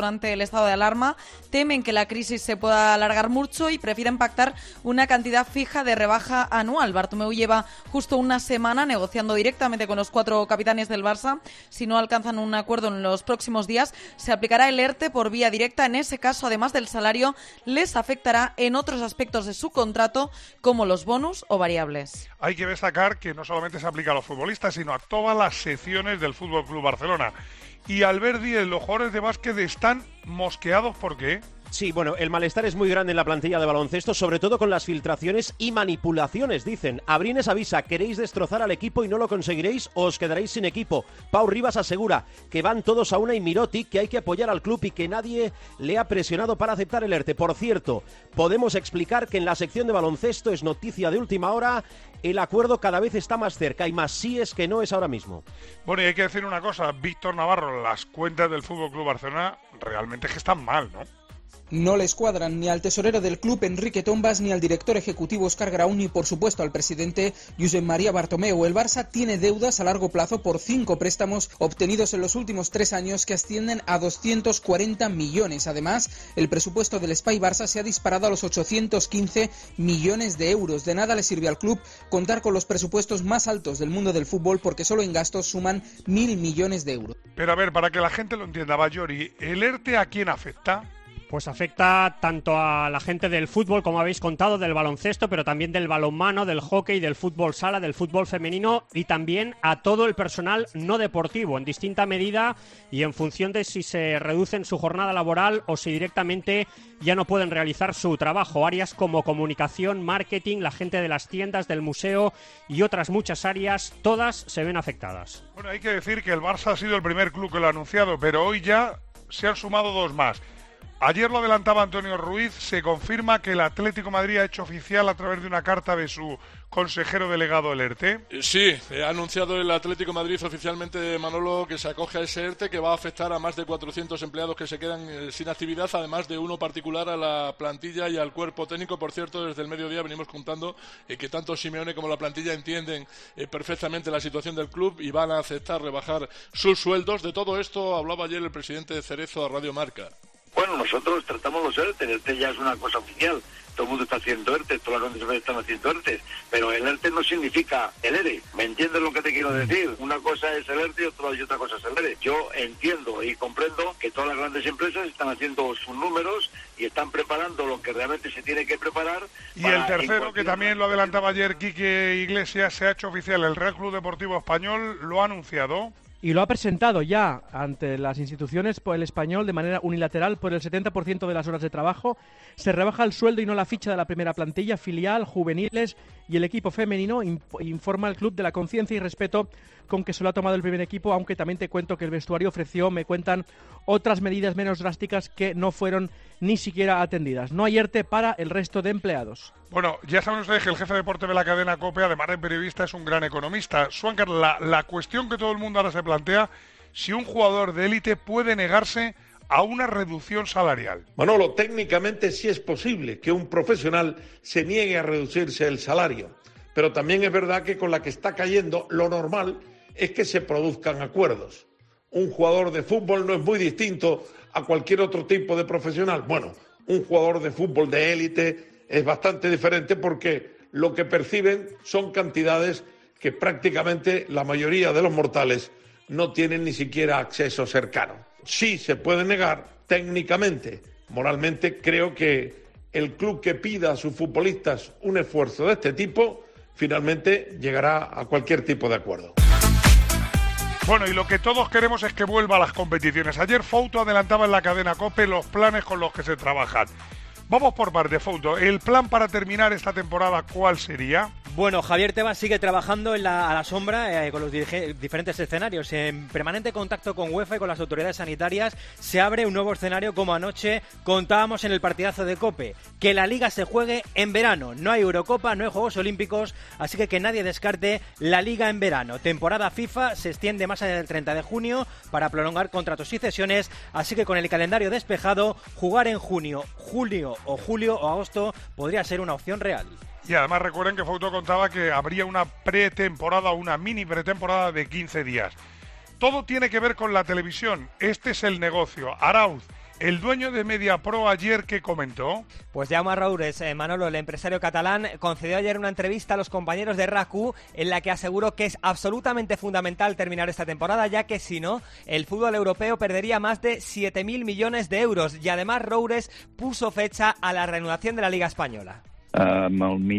estado de alarma, temen que la crisis se pueda alargar mucho y prefieren pactar una cantidad fija de rebaja anual. Bartomeu lleva justo una semana negociando directamente con los 4 capitanes del Barça. Si no alcanzan un acuerdo en los próximos días, se aplicará el ERTE por vía directa. En ese caso, además del salario, les afectará en otros aspectos de su contrato, como los bonus o variables. Hay que destacar que no solamente se aplica a los futbolistas, sino a todas las secciones del Fútbol Club Barcelona. Y Albert Díez, los jugadores de básquet están mosqueados, ¿por qué? Sí, bueno, el malestar es muy grande en la plantilla de baloncesto, sobre todo con las filtraciones y manipulaciones, dicen. Abrines avisa, queréis destrozar al equipo y no lo conseguiréis o os quedaréis sin equipo. Pau Rivas asegura que van todos a una y Mirotic, que hay que apoyar al club y que nadie le ha presionado para aceptar el ERTE. Por cierto, podemos explicar que en la sección de baloncesto es noticia de última hora, el acuerdo cada vez está más cerca y más síes que no es ahora mismo. Bueno, y hay que decir una cosa, Víctor Navarro, las cuentas del Fútbol Club Barcelona realmente es que están mal, ¿no? No les cuadran ni al tesorero del club, Enrique Tombas, ni al director ejecutivo, Óscar Grau, ni por supuesto al presidente, Josep María Bartomeu. El Barça tiene deudas a largo plazo por 5 préstamos obtenidos en los últimos 3 años que ascienden a 240 millones. Además, el presupuesto del Espai Barça se ha disparado a los 815 millones de euros. De nada le sirve al club contar con los presupuestos más altos del mundo del fútbol, porque solo en gastos suman 1.000 millones de euros. Pero a ver, para que la gente lo entienda, Bayori, ¿el ERTE a quién afecta? Pues afecta tanto a la gente del fútbol, como habéis contado, del baloncesto, pero también del balonmano, del hockey, del fútbol sala, del fútbol femenino y también a todo el personal no deportivo, en distinta medida y en función de si se reducen su jornada laboral o si directamente ya no pueden realizar su trabajo. Áreas como comunicación, marketing, la gente de las tiendas, del museo y otras muchas áreas, todas se ven afectadas. Bueno, hay que decir que el Barça ha sido el primer club que lo ha anunciado, pero hoy ya se han sumado 2 más. Ayer lo adelantaba Antonio Ruiz, se confirma que el Atlético de Madrid ha hecho oficial a través de una carta de su consejero delegado del ERTE. Sí, ha anunciado el Atlético de Madrid oficialmente, Manolo, que se acoge a ese ERTE que va a afectar a más de 400 empleados que se quedan sin actividad, además de uno particular a la plantilla y al cuerpo técnico. Por cierto, desde el mediodía venimos contando que tanto Simeone como la plantilla entienden perfectamente la situación del club y van a aceptar rebajar sus sueldos. De todo esto hablaba ayer el presidente de Cerezo a Radio Marca. Bueno, nosotros tratamos los ERTE, el ERTE ya es una cosa oficial, todo el mundo está haciendo ERTE, todas las organizaciones están haciendo ERTE, pero el ERTE no significa el ERE, ¿me entiendes lo que te quiero decir? Una cosa es el ERTE y otra cosa es el ERE. Yo entiendo y comprendo que todas las grandes empresas están haciendo sus números y están preparando lo que realmente se tiene que preparar. Y el tercero, que también lo adelantaba ayer Quique Iglesias, se ha hecho oficial, el Real Club Deportivo Español lo ha anunciado. Y lo ha presentado ya ante las instituciones por el Español de manera unilateral por el 70% de las horas de trabajo. Se rebaja el sueldo y no la ficha de la primera plantilla, filial, juveniles y el equipo femenino. Informa el club de la conciencia y respeto con que se lo ha tomado el primer equipo, aunque también te cuento que el vestuario ofreció, me cuentan, otras medidas menos drásticas que no fueron ni siquiera atendidas. No hay ERTE para el resto de empleados. Bueno, ya saben ustedes que el jefe de deporte de la cadena COPE, además de periodista, es un gran economista. Suancar, la cuestión que todo el mundo ahora se plantea, si un jugador de élite puede negarse a una reducción salarial. Manolo, técnicamente sí es posible que un profesional se niegue a reducirse el salario, pero también es verdad que con la que está cayendo, lo normal es que se produzcan acuerdos. Un jugador de fútbol no es muy distinto a cualquier otro tipo de profesional. Bueno, un jugador de fútbol de élite es bastante diferente porque lo que perciben son cantidades que prácticamente la mayoría de los mortales no tienen ni siquiera acceso cercano. Sí se puede negar técnicamente, moralmente creo que el club que pida a sus futbolistas un esfuerzo de este tipo finalmente llegará a cualquier tipo de acuerdo. Bueno, y lo que todos queremos es que vuelva a las competiciones. Ayer Fouto adelantaba en la cadena COPE los planes con los que se trabajan. Vamos por parte, Fouto. ¿El plan para terminar esta temporada cuál sería? Bueno, Javier Tebas sigue trabajando a la sombra con los diferentes escenarios. En permanente contacto con UEFA y con las autoridades sanitarias, se abre un nuevo escenario, como anoche contábamos en el partidazo de COPE, que la Liga se juegue en verano. No hay Eurocopa, no hay Juegos Olímpicos, así que nadie descarte la Liga en verano. Temporada FIFA se extiende más allá del 30 de junio para prolongar contratos y cesiones, así que con el calendario despejado, jugar en junio, julio o agosto podría ser una opción real. Y además recuerden que Fouto contaba que habría una pretemporada, una mini pretemporada de 15 días. Todo tiene que ver con la televisión. Este es el negocio. Arauz, El dueño de Mediapro ayer, ¿qué comentó? Pues Jaume Roures, Manolo, el empresario catalán, concedió ayer una entrevista a los compañeros de RAC1 en la que aseguró que es absolutamente fundamental terminar esta temporada, ya que si no, el fútbol europeo perdería más de 7.000 millones de euros. Y además Roures puso fecha a la reanudación de la Liga Española. En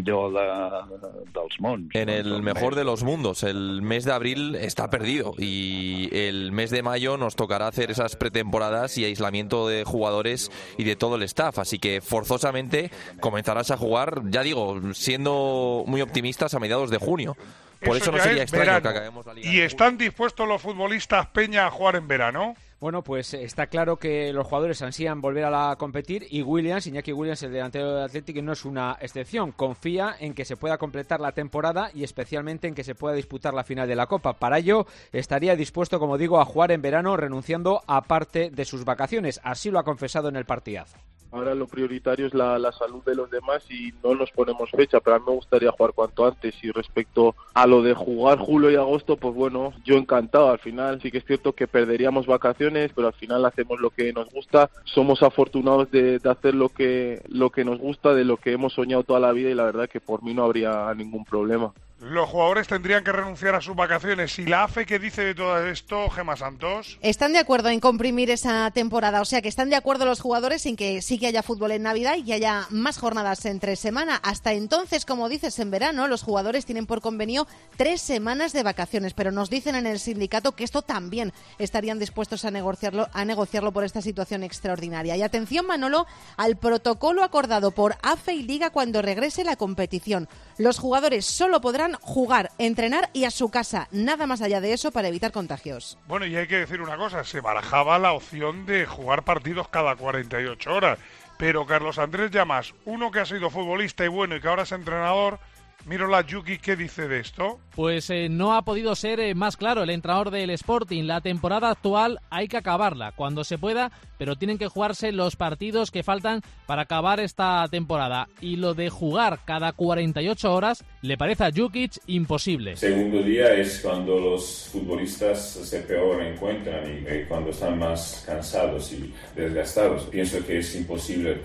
el mejor de los mundos, el mes de abril está perdido y el mes de mayo nos tocará hacer esas pretemporadas y aislamiento de jugadores y de todo el staff, así que forzosamente comenzarás a jugar, ya digo, siendo muy optimistas, a mediados de junio. Por eso no sería extraño que acabemos la Liga. ¿Y están dispuestos los futbolistas Peña a jugar en verano? Bueno, pues está claro que los jugadores ansían volver a competir y Iñaki Williams, el delantero del Athletic, no es una excepción. Confía en que se pueda completar la temporada y especialmente en que se pueda disputar la final de la Copa. Para ello estaría dispuesto, como digo, a jugar en verano, renunciando a parte de sus vacaciones. Así lo ha confesado en el partidazo. Ahora lo prioritario es la salud de los demás y no nos ponemos fecha, pero a mí me gustaría jugar cuanto antes. Y respecto a lo de jugar julio y agosto, pues bueno, yo encantado. Al final sí que es cierto que perderíamos vacaciones, pero al final hacemos lo que nos gusta. Somos afortunados de hacer lo que nos gusta, de lo que hemos soñado toda la vida, y la verdad que por mí no habría ningún problema. Los jugadores tendrían que renunciar a sus vacaciones. ¿Y la AFE qué dice de todo esto, Gemma Santos? Están de acuerdo en comprimir esa temporada, o sea que están de acuerdo los jugadores en que sí que haya fútbol en Navidad y que haya más jornadas entre semana. Hasta entonces, como dices, en verano los jugadores tienen por convenio 3 semanas de vacaciones, pero nos dicen en el sindicato que esto también estarían dispuestos a negociarlo por esta situación extraordinaria. Y atención, Manolo, al protocolo acordado por AFE y Liga cuando regrese la competición. Los jugadores solo podrán jugar, entrenar y a su casa, nada más allá de eso para evitar contagios. Bueno, y hay que decir una cosa, se barajaba la opción de jugar partidos cada 48 horas, pero Carlos Andrés Llamas, uno que ha sido futbolista y bueno y que ahora es entrenador, Miroslav Jukic, ¿qué dice de esto? Pues no ha podido ser más claro el entrenador del Sporting. La temporada actual hay que acabarla cuando se pueda, pero tienen que jugarse los partidos que faltan para acabar esta temporada. Y lo de jugar cada 48 horas le parece a Jukic imposible. El segundo día es cuando los futbolistas se peor encuentran y cuando están más cansados y desgastados. Pienso que es imposible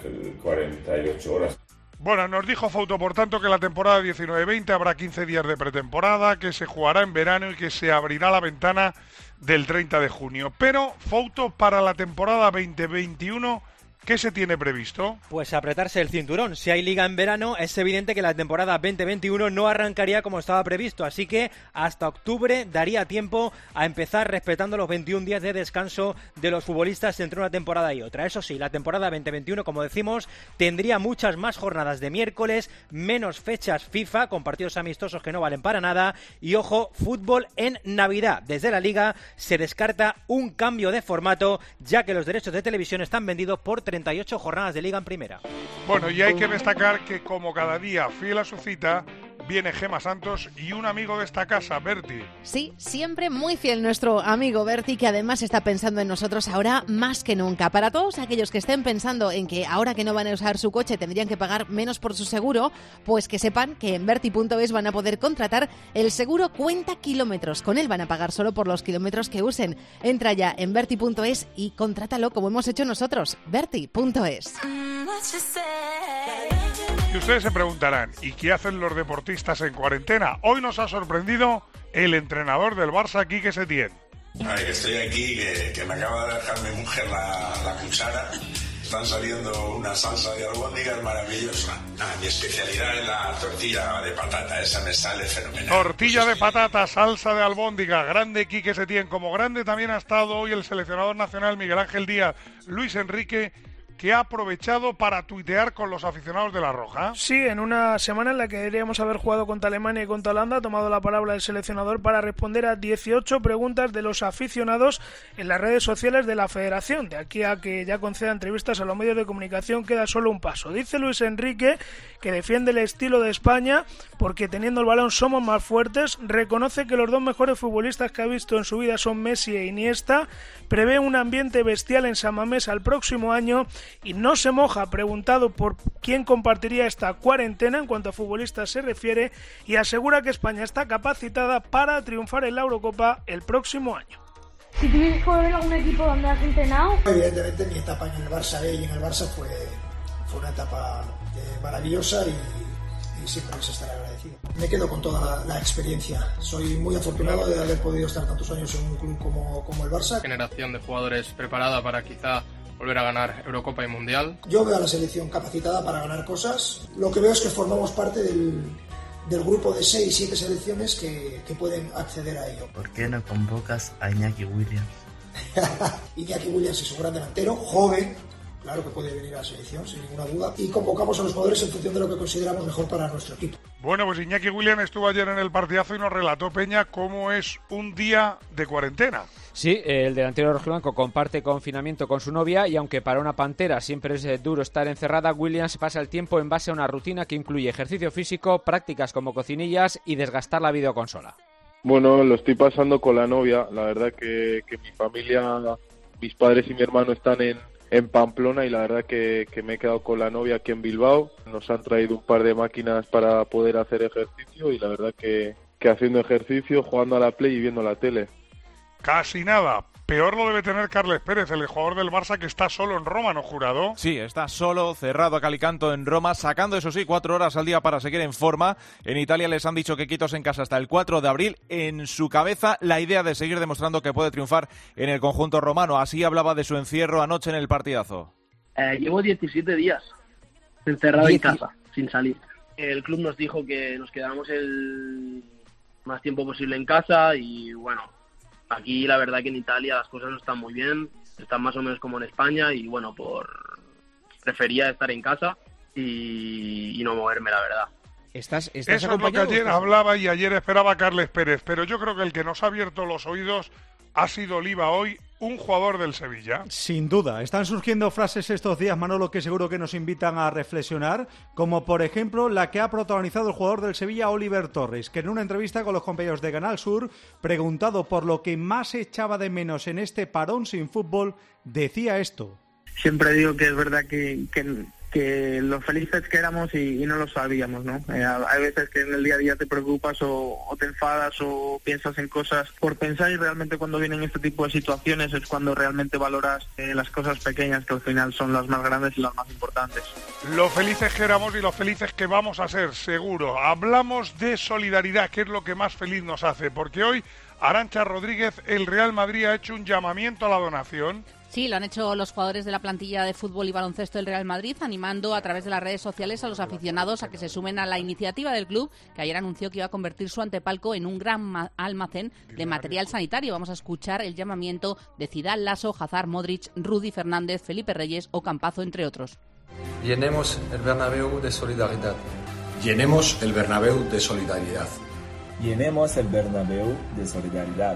48 horas. Bueno, nos dijo Fouto, por tanto, que la temporada 19-20 habrá 15 días de pretemporada, que se jugará en verano y que se abrirá la ventana del 30 de junio. Pero, Fouto, para la temporada 2021, ¿qué se tiene previsto? Pues apretarse el cinturón. Si hay liga en verano, es evidente que la temporada 2021 no arrancaría como estaba previsto, así que hasta octubre daría tiempo a empezar respetando los 21 días de descanso de los futbolistas entre una temporada y otra. Eso sí, la temporada 2021, como decimos, tendría muchas más jornadas de miércoles, menos fechas FIFA, con partidos amistosos que no valen para nada, y ojo, fútbol en Navidad. Desde la Liga se descarta un cambio de formato, ya que los derechos de televisión están vendidos por 38 jornadas de Liga en Primera. Bueno, y hay que destacar que como cada día, fiel a su cita, viene Gemma Santos y un amigo de esta casa, Berti. Sí, siempre muy fiel nuestro amigo Berti, que además está pensando en nosotros ahora más que nunca. Para todos aquellos que estén pensando en que ahora que no van a usar su coche tendrían que pagar menos por su seguro, pues que sepan que en Berti.es van a poder contratar el seguro cuenta kilómetros. Con él van a pagar solo por los kilómetros que usen. Entra ya en Berti.es y contrátalo como hemos hecho nosotros. Berti.es. Y ustedes se preguntarán, ¿y qué hacen los deportistas en cuarentena? Hoy nos ha sorprendido el entrenador del Barça, Quique Setién. A ver, que estoy aquí, que me acaba de dejar mi mujer la cuchara. Están saliendo una salsa de albóndigas maravillosa. Mi especialidad es la tortilla de patata, esa me sale fenomenal. Tortilla de patata, salsa de albóndiga, grande Quique Setién. Como grande también ha estado hoy el seleccionador nacional Miguel Ángel Díaz, Luis Enrique, que ha aprovechado para tuitear con los aficionados de La Roja. Sí, en una semana en la que deberíamos haber jugado contra Alemania y contra Holanda, ha tomado la palabra el seleccionador para responder a 18 preguntas de los aficionados en las redes sociales de la Federación. De aquí a que ya conceda entrevistas a los medios de comunicación queda solo un paso. Dice Luis Enrique que defiende el estilo de España porque teniendo el balón somos más fuertes, reconoce que los dos mejores futbolistas que ha visto en su vida son Messi e Iniesta, prevé un ambiente bestial en San Mamés al próximo año y no se moja preguntado por quién compartiría esta cuarentena en cuanto a futbolistas se refiere, y asegura que España está capacitada para triunfar en la Eurocopa el próximo año. Si tuvieses que volver a algún equipo donde has entrenado. Evidentemente mi etapa en el Barça B y en el Barça fue una etapa maravillosa y siempre les estaré agradecido. Me quedo con toda la experiencia. Soy muy afortunado de haber podido estar tantos años en un club como el Barça. Generación de jugadores preparada para quizá volver a ganar Eurocopa y Mundial. Yo veo a la selección capacitada para ganar cosas. Lo que veo es que formamos parte del grupo de 6-7 selecciones que pueden acceder a ello. ¿Por qué no convocas a Iñaki Williams? Iñaki Williams es un gran delantero, joven, claro que puede venir a la selección, sin ninguna duda, y convocamos a los jugadores en función de lo que consideramos mejor para nuestro equipo. Bueno, pues Iñaki Williams estuvo ayer en el partidazo y nos relató, Peña, cómo es un día de cuarentena. Sí, el delantero rojiblanco comparte confinamiento con su novia y aunque para una pantera siempre es duro estar encerrada, Williams pasa el tiempo en base a una rutina que incluye ejercicio físico, prácticas como cocinillas y desgastar la videoconsola. Bueno, lo estoy pasando con la novia. La verdad que mi familia, mis padres y mi hermano están en Pamplona y la verdad que me he quedado con la novia aquí en Bilbao. Nos han traído un par de máquinas para poder hacer ejercicio y la verdad que haciendo ejercicio, jugando a la Play y viendo la tele. Casi nada. Peor lo debe tener Carles Pérez, el jugador del Barça que está solo en Roma, ¿no, Jurado? Sí, está solo, cerrado a calicanto en Roma, sacando, eso sí, 4 horas al día para seguir en forma. En Italia les han dicho que quietos en casa hasta el 4 de abril. En su cabeza, la idea de seguir demostrando que puede triunfar en el conjunto romano. Así hablaba de su encierro anoche en el partidazo. Llevo 17 días encerrado en casa, sin salir. El club nos dijo que nos quedáramos el más tiempo posible en casa y bueno... Aquí la verdad que en Italia las cosas no están muy bien, están más o menos como en España y bueno, prefería estar en casa y no moverme, la verdad. Eso es lo que ayer hablaba y ayer esperaba Carles Pérez, pero yo creo que el que nos ha abierto los oídos ha sido Oliva hoy, un jugador del Sevilla. Sin duda, están surgiendo frases estos días, Manolo, que seguro que nos invitan a reflexionar, como por ejemplo la que ha protagonizado el jugador del Sevilla, Oliver Torres, que en una entrevista con los compañeros de Canal Sur, preguntado por lo que más echaba de menos en este parón sin fútbol, decía esto. Siempre digo que es verdad que lo felices que éramos y no lo sabíamos, ¿no? Hay veces que en el día a día te preocupas o te enfadas o piensas en cosas por pensar y realmente cuando vienen este tipo de situaciones es cuando realmente valoras las cosas pequeñas que al final son las más grandes y las más importantes. Lo felices que éramos y lo felices que vamos a ser, seguro. Hablamos de solidaridad, que es lo que más feliz nos hace, porque hoy Arantxa Rodríguez, el Real Madrid ha hecho un llamamiento a la donación. Sí, lo han hecho los jugadores de la plantilla de fútbol y baloncesto del Real Madrid, animando a través de las redes sociales a los aficionados a que se sumen a la iniciativa del club, que ayer anunció que iba a convertir su antepalco en un gran almacén de material sanitario. Vamos a escuchar el llamamiento de Zidane, Lasso, Hazard, Modric, Rudy Fernández, Felipe Reyes o Campazo, entre otros. Llenemos el Bernabéu de solidaridad. Llenemos el Bernabéu de solidaridad. Llenemos el Bernabéu de solidaridad.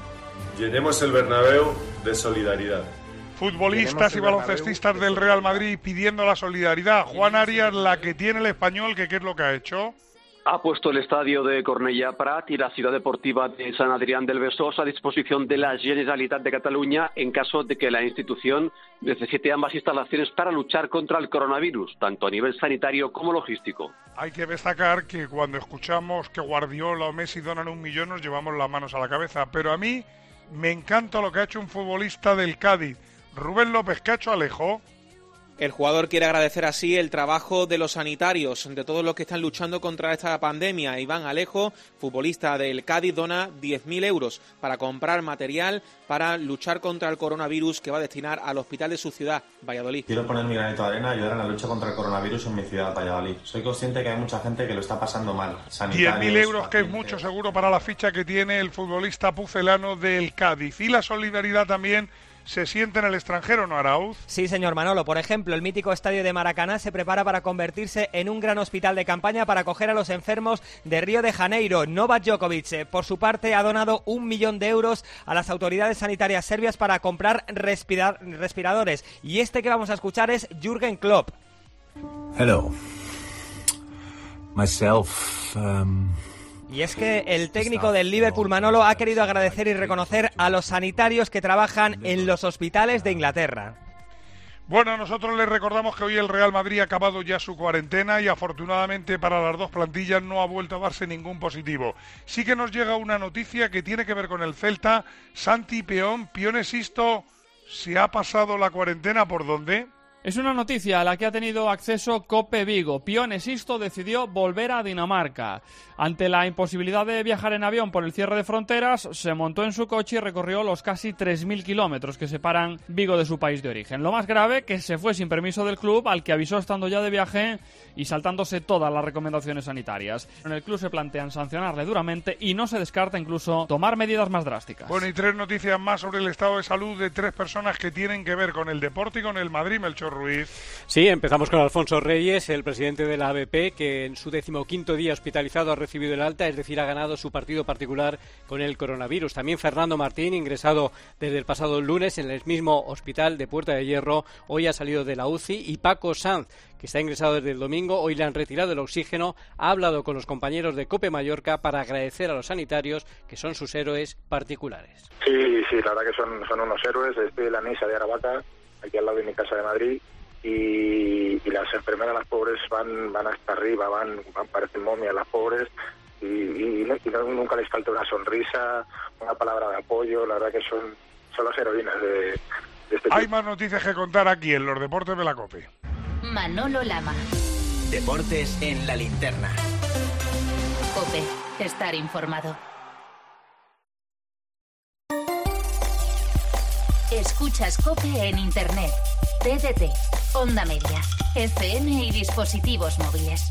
Llenemos el Bernabéu de solidaridad. Futbolistas y baloncestistas del Real Madrid pidiendo la solidaridad. Juan Arias, la que tiene el Español, ¿qué es lo que ha hecho? Ha puesto el estadio de Cornellà Prat y la ciudad deportiva de Sant Adrián del Besòs a disposición de la Generalitat de Cataluña en caso de que la institución necesite ambas instalaciones para luchar contra el coronavirus, tanto a nivel sanitario como logístico. Hay que destacar que cuando escuchamos que Guardiola o Messi donan 1 millón nos llevamos las manos a la cabeza, pero a mí me encanta lo que ha hecho un futbolista del Cádiz, Rubén López. ¿Qué ha hecho Alejo? El jugador quiere agradecer así el trabajo de los sanitarios, de todos los que están luchando contra esta pandemia. Iván Alejo, futbolista del Cádiz, dona 10.000 euros para comprar material para luchar contra el coronavirus que va a destinar al hospital de su ciudad, Valladolid. Quiero poner mi granito de arena y ayudar en la lucha contra el coronavirus en mi ciudad, Valladolid. Soy consciente que hay mucha gente que lo está pasando mal. 10.000 euros, que es mucho seguro para la ficha que tiene el futbolista pucelano del Cádiz. Y la solidaridad también se siente en el extranjero, ¿no, Arauz? Sí, señor Manolo. Por ejemplo, el mítico estadio de Maracaná se prepara para convertirse en un gran hospital de campaña para acoger a los enfermos de Río de Janeiro. Novak Djokovic, por su parte, ha donado 1 millón de euros a las autoridades sanitarias serbias para comprar respiradores. Y este que vamos a escuchar es Jürgen Klopp. Hello. Myself. Y es que el técnico del Liverpool, Manolo, ha querido agradecer y reconocer a los sanitarios que trabajan en los hospitales de Inglaterra. Bueno, nosotros les recordamos que hoy el Real Madrid ha acabado ya su cuarentena y afortunadamente para las dos plantillas no ha vuelto a darse ningún positivo. Sí que nos llega una noticia que tiene que ver con el Celta. Santi Peón, Pione Sisto, ¿se ha pasado la cuarentena por dónde? Es una noticia a la que ha tenido acceso Cope Vigo. Pione Sisto decidió volver a Dinamarca. Ante la imposibilidad de viajar en avión por el cierre de fronteras, se montó en su coche y recorrió los casi 3.000 kilómetros que separan Vigo de su país de origen. Lo más grave, que se fue sin permiso del club, al que avisó estando ya de viaje y saltándose todas las recomendaciones sanitarias. En el club se plantean sancionarle duramente y no se descarta incluso tomar medidas más drásticas. Bueno, y 3 noticias más sobre el estado de salud de 3 personas que tienen que ver con el deporte y con el Madrid, Melchor Ruiz. Sí, empezamos con Alfonso Reyes, el presidente de la ABP, que en su 15º día hospitalizado ha recibido el alta, es decir, ha ganado su partido particular con el coronavirus. También Fernando Martín, ingresado desde el pasado lunes en el mismo hospital de Puerta de Hierro, hoy ha salido de la UCI. Y Paco Sanz, que está ingresado desde el domingo, hoy le han retirado el oxígeno, ha hablado con los compañeros de COPE Mallorca para agradecer a los sanitarios, que son sus héroes particulares. Sí, la verdad que son unos héroes. Estoy en la misa de Aravaca, aquí al lado de mi casa de Madrid, y las enfermeras, las pobres, van hasta arriba, van parecen momias las pobres, y nunca les falta una sonrisa, una palabra de apoyo. La verdad que son las heroínas de este Hay más noticias que contar aquí en los deportes de la COPE. Manolo Lama. Deportes en la linterna. COPE, estar informado. Escuchas COPE en Internet, TDT, Onda Media, FM y dispositivos móviles.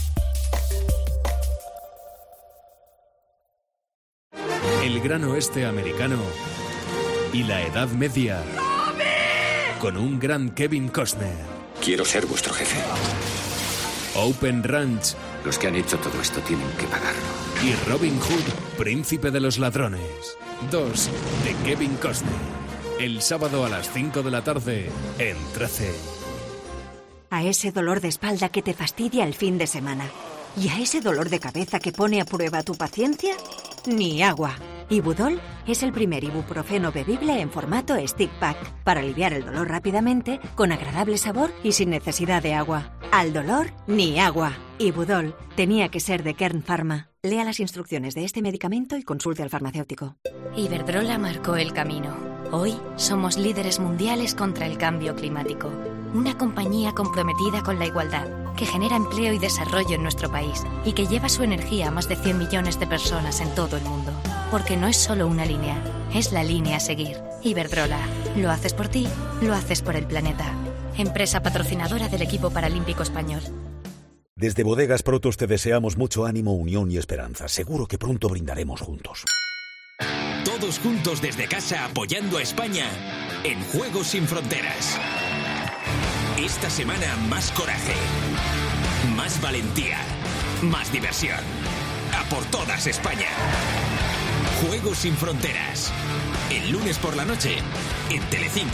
El gran oeste americano y la Edad Media, con un gran Kevin Costner. Quiero ser vuestro jefe. Open Ranch. Los que han hecho todo esto tienen que pagarlo. Y Robin Hood, príncipe de los ladrones. 2 de Kevin Costner. El sábado a las 5 de la tarde en 13. A ese dolor de espalda que te fastidia el fin de semana. ¿Y a ese dolor de cabeza que pone a prueba tu paciencia? Ni agua. Ibudol es el primer ibuprofeno bebible en formato stick pack para aliviar el dolor rápidamente, con agradable sabor y sin necesidad de agua. Al dolor, ni agua. Ibudol tenía que ser de Kern Pharma. Lea las instrucciones de este medicamento y consulte al farmacéutico. Iberdrola marcó el camino. Hoy somos líderes mundiales contra el cambio climático. Una compañía comprometida con la igualdad, que genera empleo y desarrollo en nuestro país y que lleva su energía a más de 100 millones de personas en todo el mundo. Porque no es solo una línea, es la línea a seguir. Iberdrola, lo haces por ti, lo haces por el planeta. Empresa patrocinadora del equipo paralímpico español. Desde Bodegas Protos te deseamos mucho ánimo, unión y esperanza. Seguro que pronto brindaremos juntos. Todos juntos desde casa apoyando a España en Juegos Sin Fronteras. Esta semana más coraje, más valentía, más diversión. A por todas, España. Juegos Sin Fronteras. El lunes por la noche en Telecinco.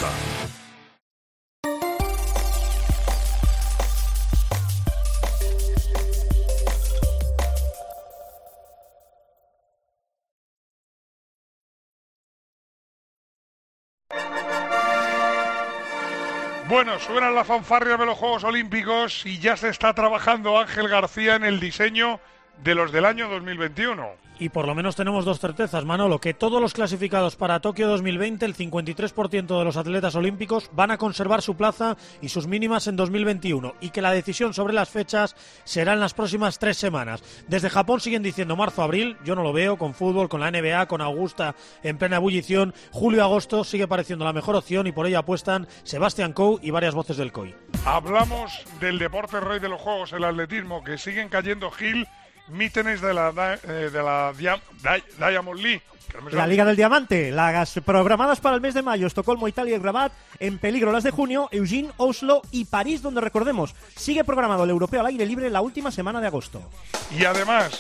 Bueno, suenan las fanfarrias de los Juegos Olímpicos y ya se está trabajando Ángel García en el diseño de los del año 2021. Y por lo menos tenemos 2 certezas, Manolo, que todos los clasificados para Tokio 2020, el 53% de los atletas olímpicos van a conservar su plaza y sus mínimas en 2021, y que la decisión sobre las fechas será en las próximas 3 semanas. Desde Japón siguen diciendo marzo-abril, yo no lo veo, con fútbol, con la NBA, con Augusta en plena ebullición. Julio-agosto sigue pareciendo la mejor opción y por ello apuestan Sebastián Coe y varias voces del COI. Hablamos del deporte rey de los Juegos, el atletismo, que siguen cayendo mítenes de la Diamond League. La Liga del Diamante, las programadas para el mes de mayo, Estocolmo, Italia y Rabat, en peligro las de junio, Eugene, Oslo y París, donde recordemos, sigue programado el europeo al aire libre la última semana de agosto. Y además,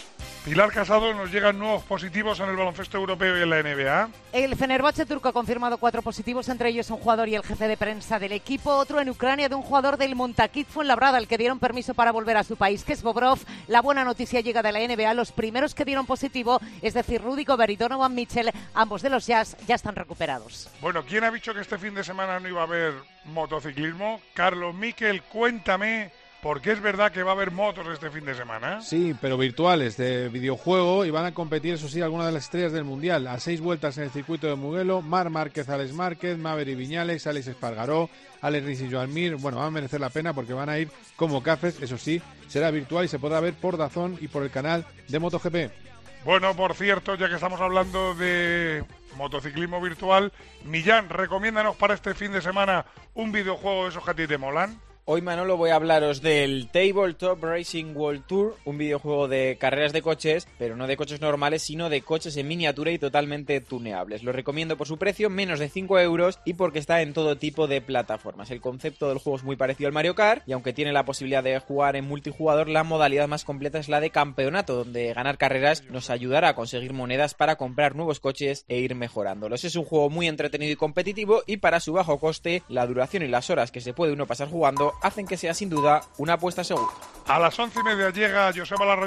Pilar Casado, nos llegan nuevos positivos en el baloncesto europeo y en la NBA. El Fenerbahce turco ha confirmado 4 positivos, entre ellos un jugador y el jefe de prensa del equipo. Otro en Ucrania de un jugador del Montaquit Fuenlabrada, al que dieron permiso para volver a su país, que es Bobrov. La buena noticia llega de la NBA. Los primeros que dieron positivo, es decir, Rudy Gobert y Donovan Mitchell, ambos de los Jazz, ya están recuperados. Bueno, ¿quién ha dicho que este fin de semana no iba a haber motociclismo? Carlos Miquel, cuéntame. Porque es verdad que va a haber motos este fin de semana. Sí, pero virtuales, de videojuego, y van a competir, eso sí, algunas de las estrellas del Mundial. A 6 vueltas en el circuito de Mugello, Marc Márquez, Alex Márquez, Maverick Viñales, Alex Espargaró, Alex Rins y Joan Mir. Bueno, va a merecer la pena porque van a ir como cafés, eso sí, será virtual y se podrá ver por DAZN y por el canal de MotoGP. Bueno, por cierto, ya que estamos hablando de motociclismo virtual, Millán, recomiéndanos para este fin de semana un videojuego de esos que a ti te molan. Hoy, Manolo, voy a hablaros del Tabletop Racing World Tour, un videojuego de carreras de coches, pero no de coches normales, sino de coches en miniatura y totalmente tuneables. Lo recomiendo por su precio, menos de 5 euros, y porque está en todo tipo de plataformas. El concepto del juego es muy parecido al Mario Kart, y aunque tiene la posibilidad de jugar en multijugador, la modalidad más completa es la de campeonato, donde ganar carreras nos ayudará a conseguir monedas para comprar nuevos coches e ir mejorándolos. Es un juego muy entretenido y competitivo, y para su bajo coste, la duración y las horas que se puede uno pasar jugando hacen que sea sin duda una apuesta segura. A las 11:30 llega Joseba Larrañaga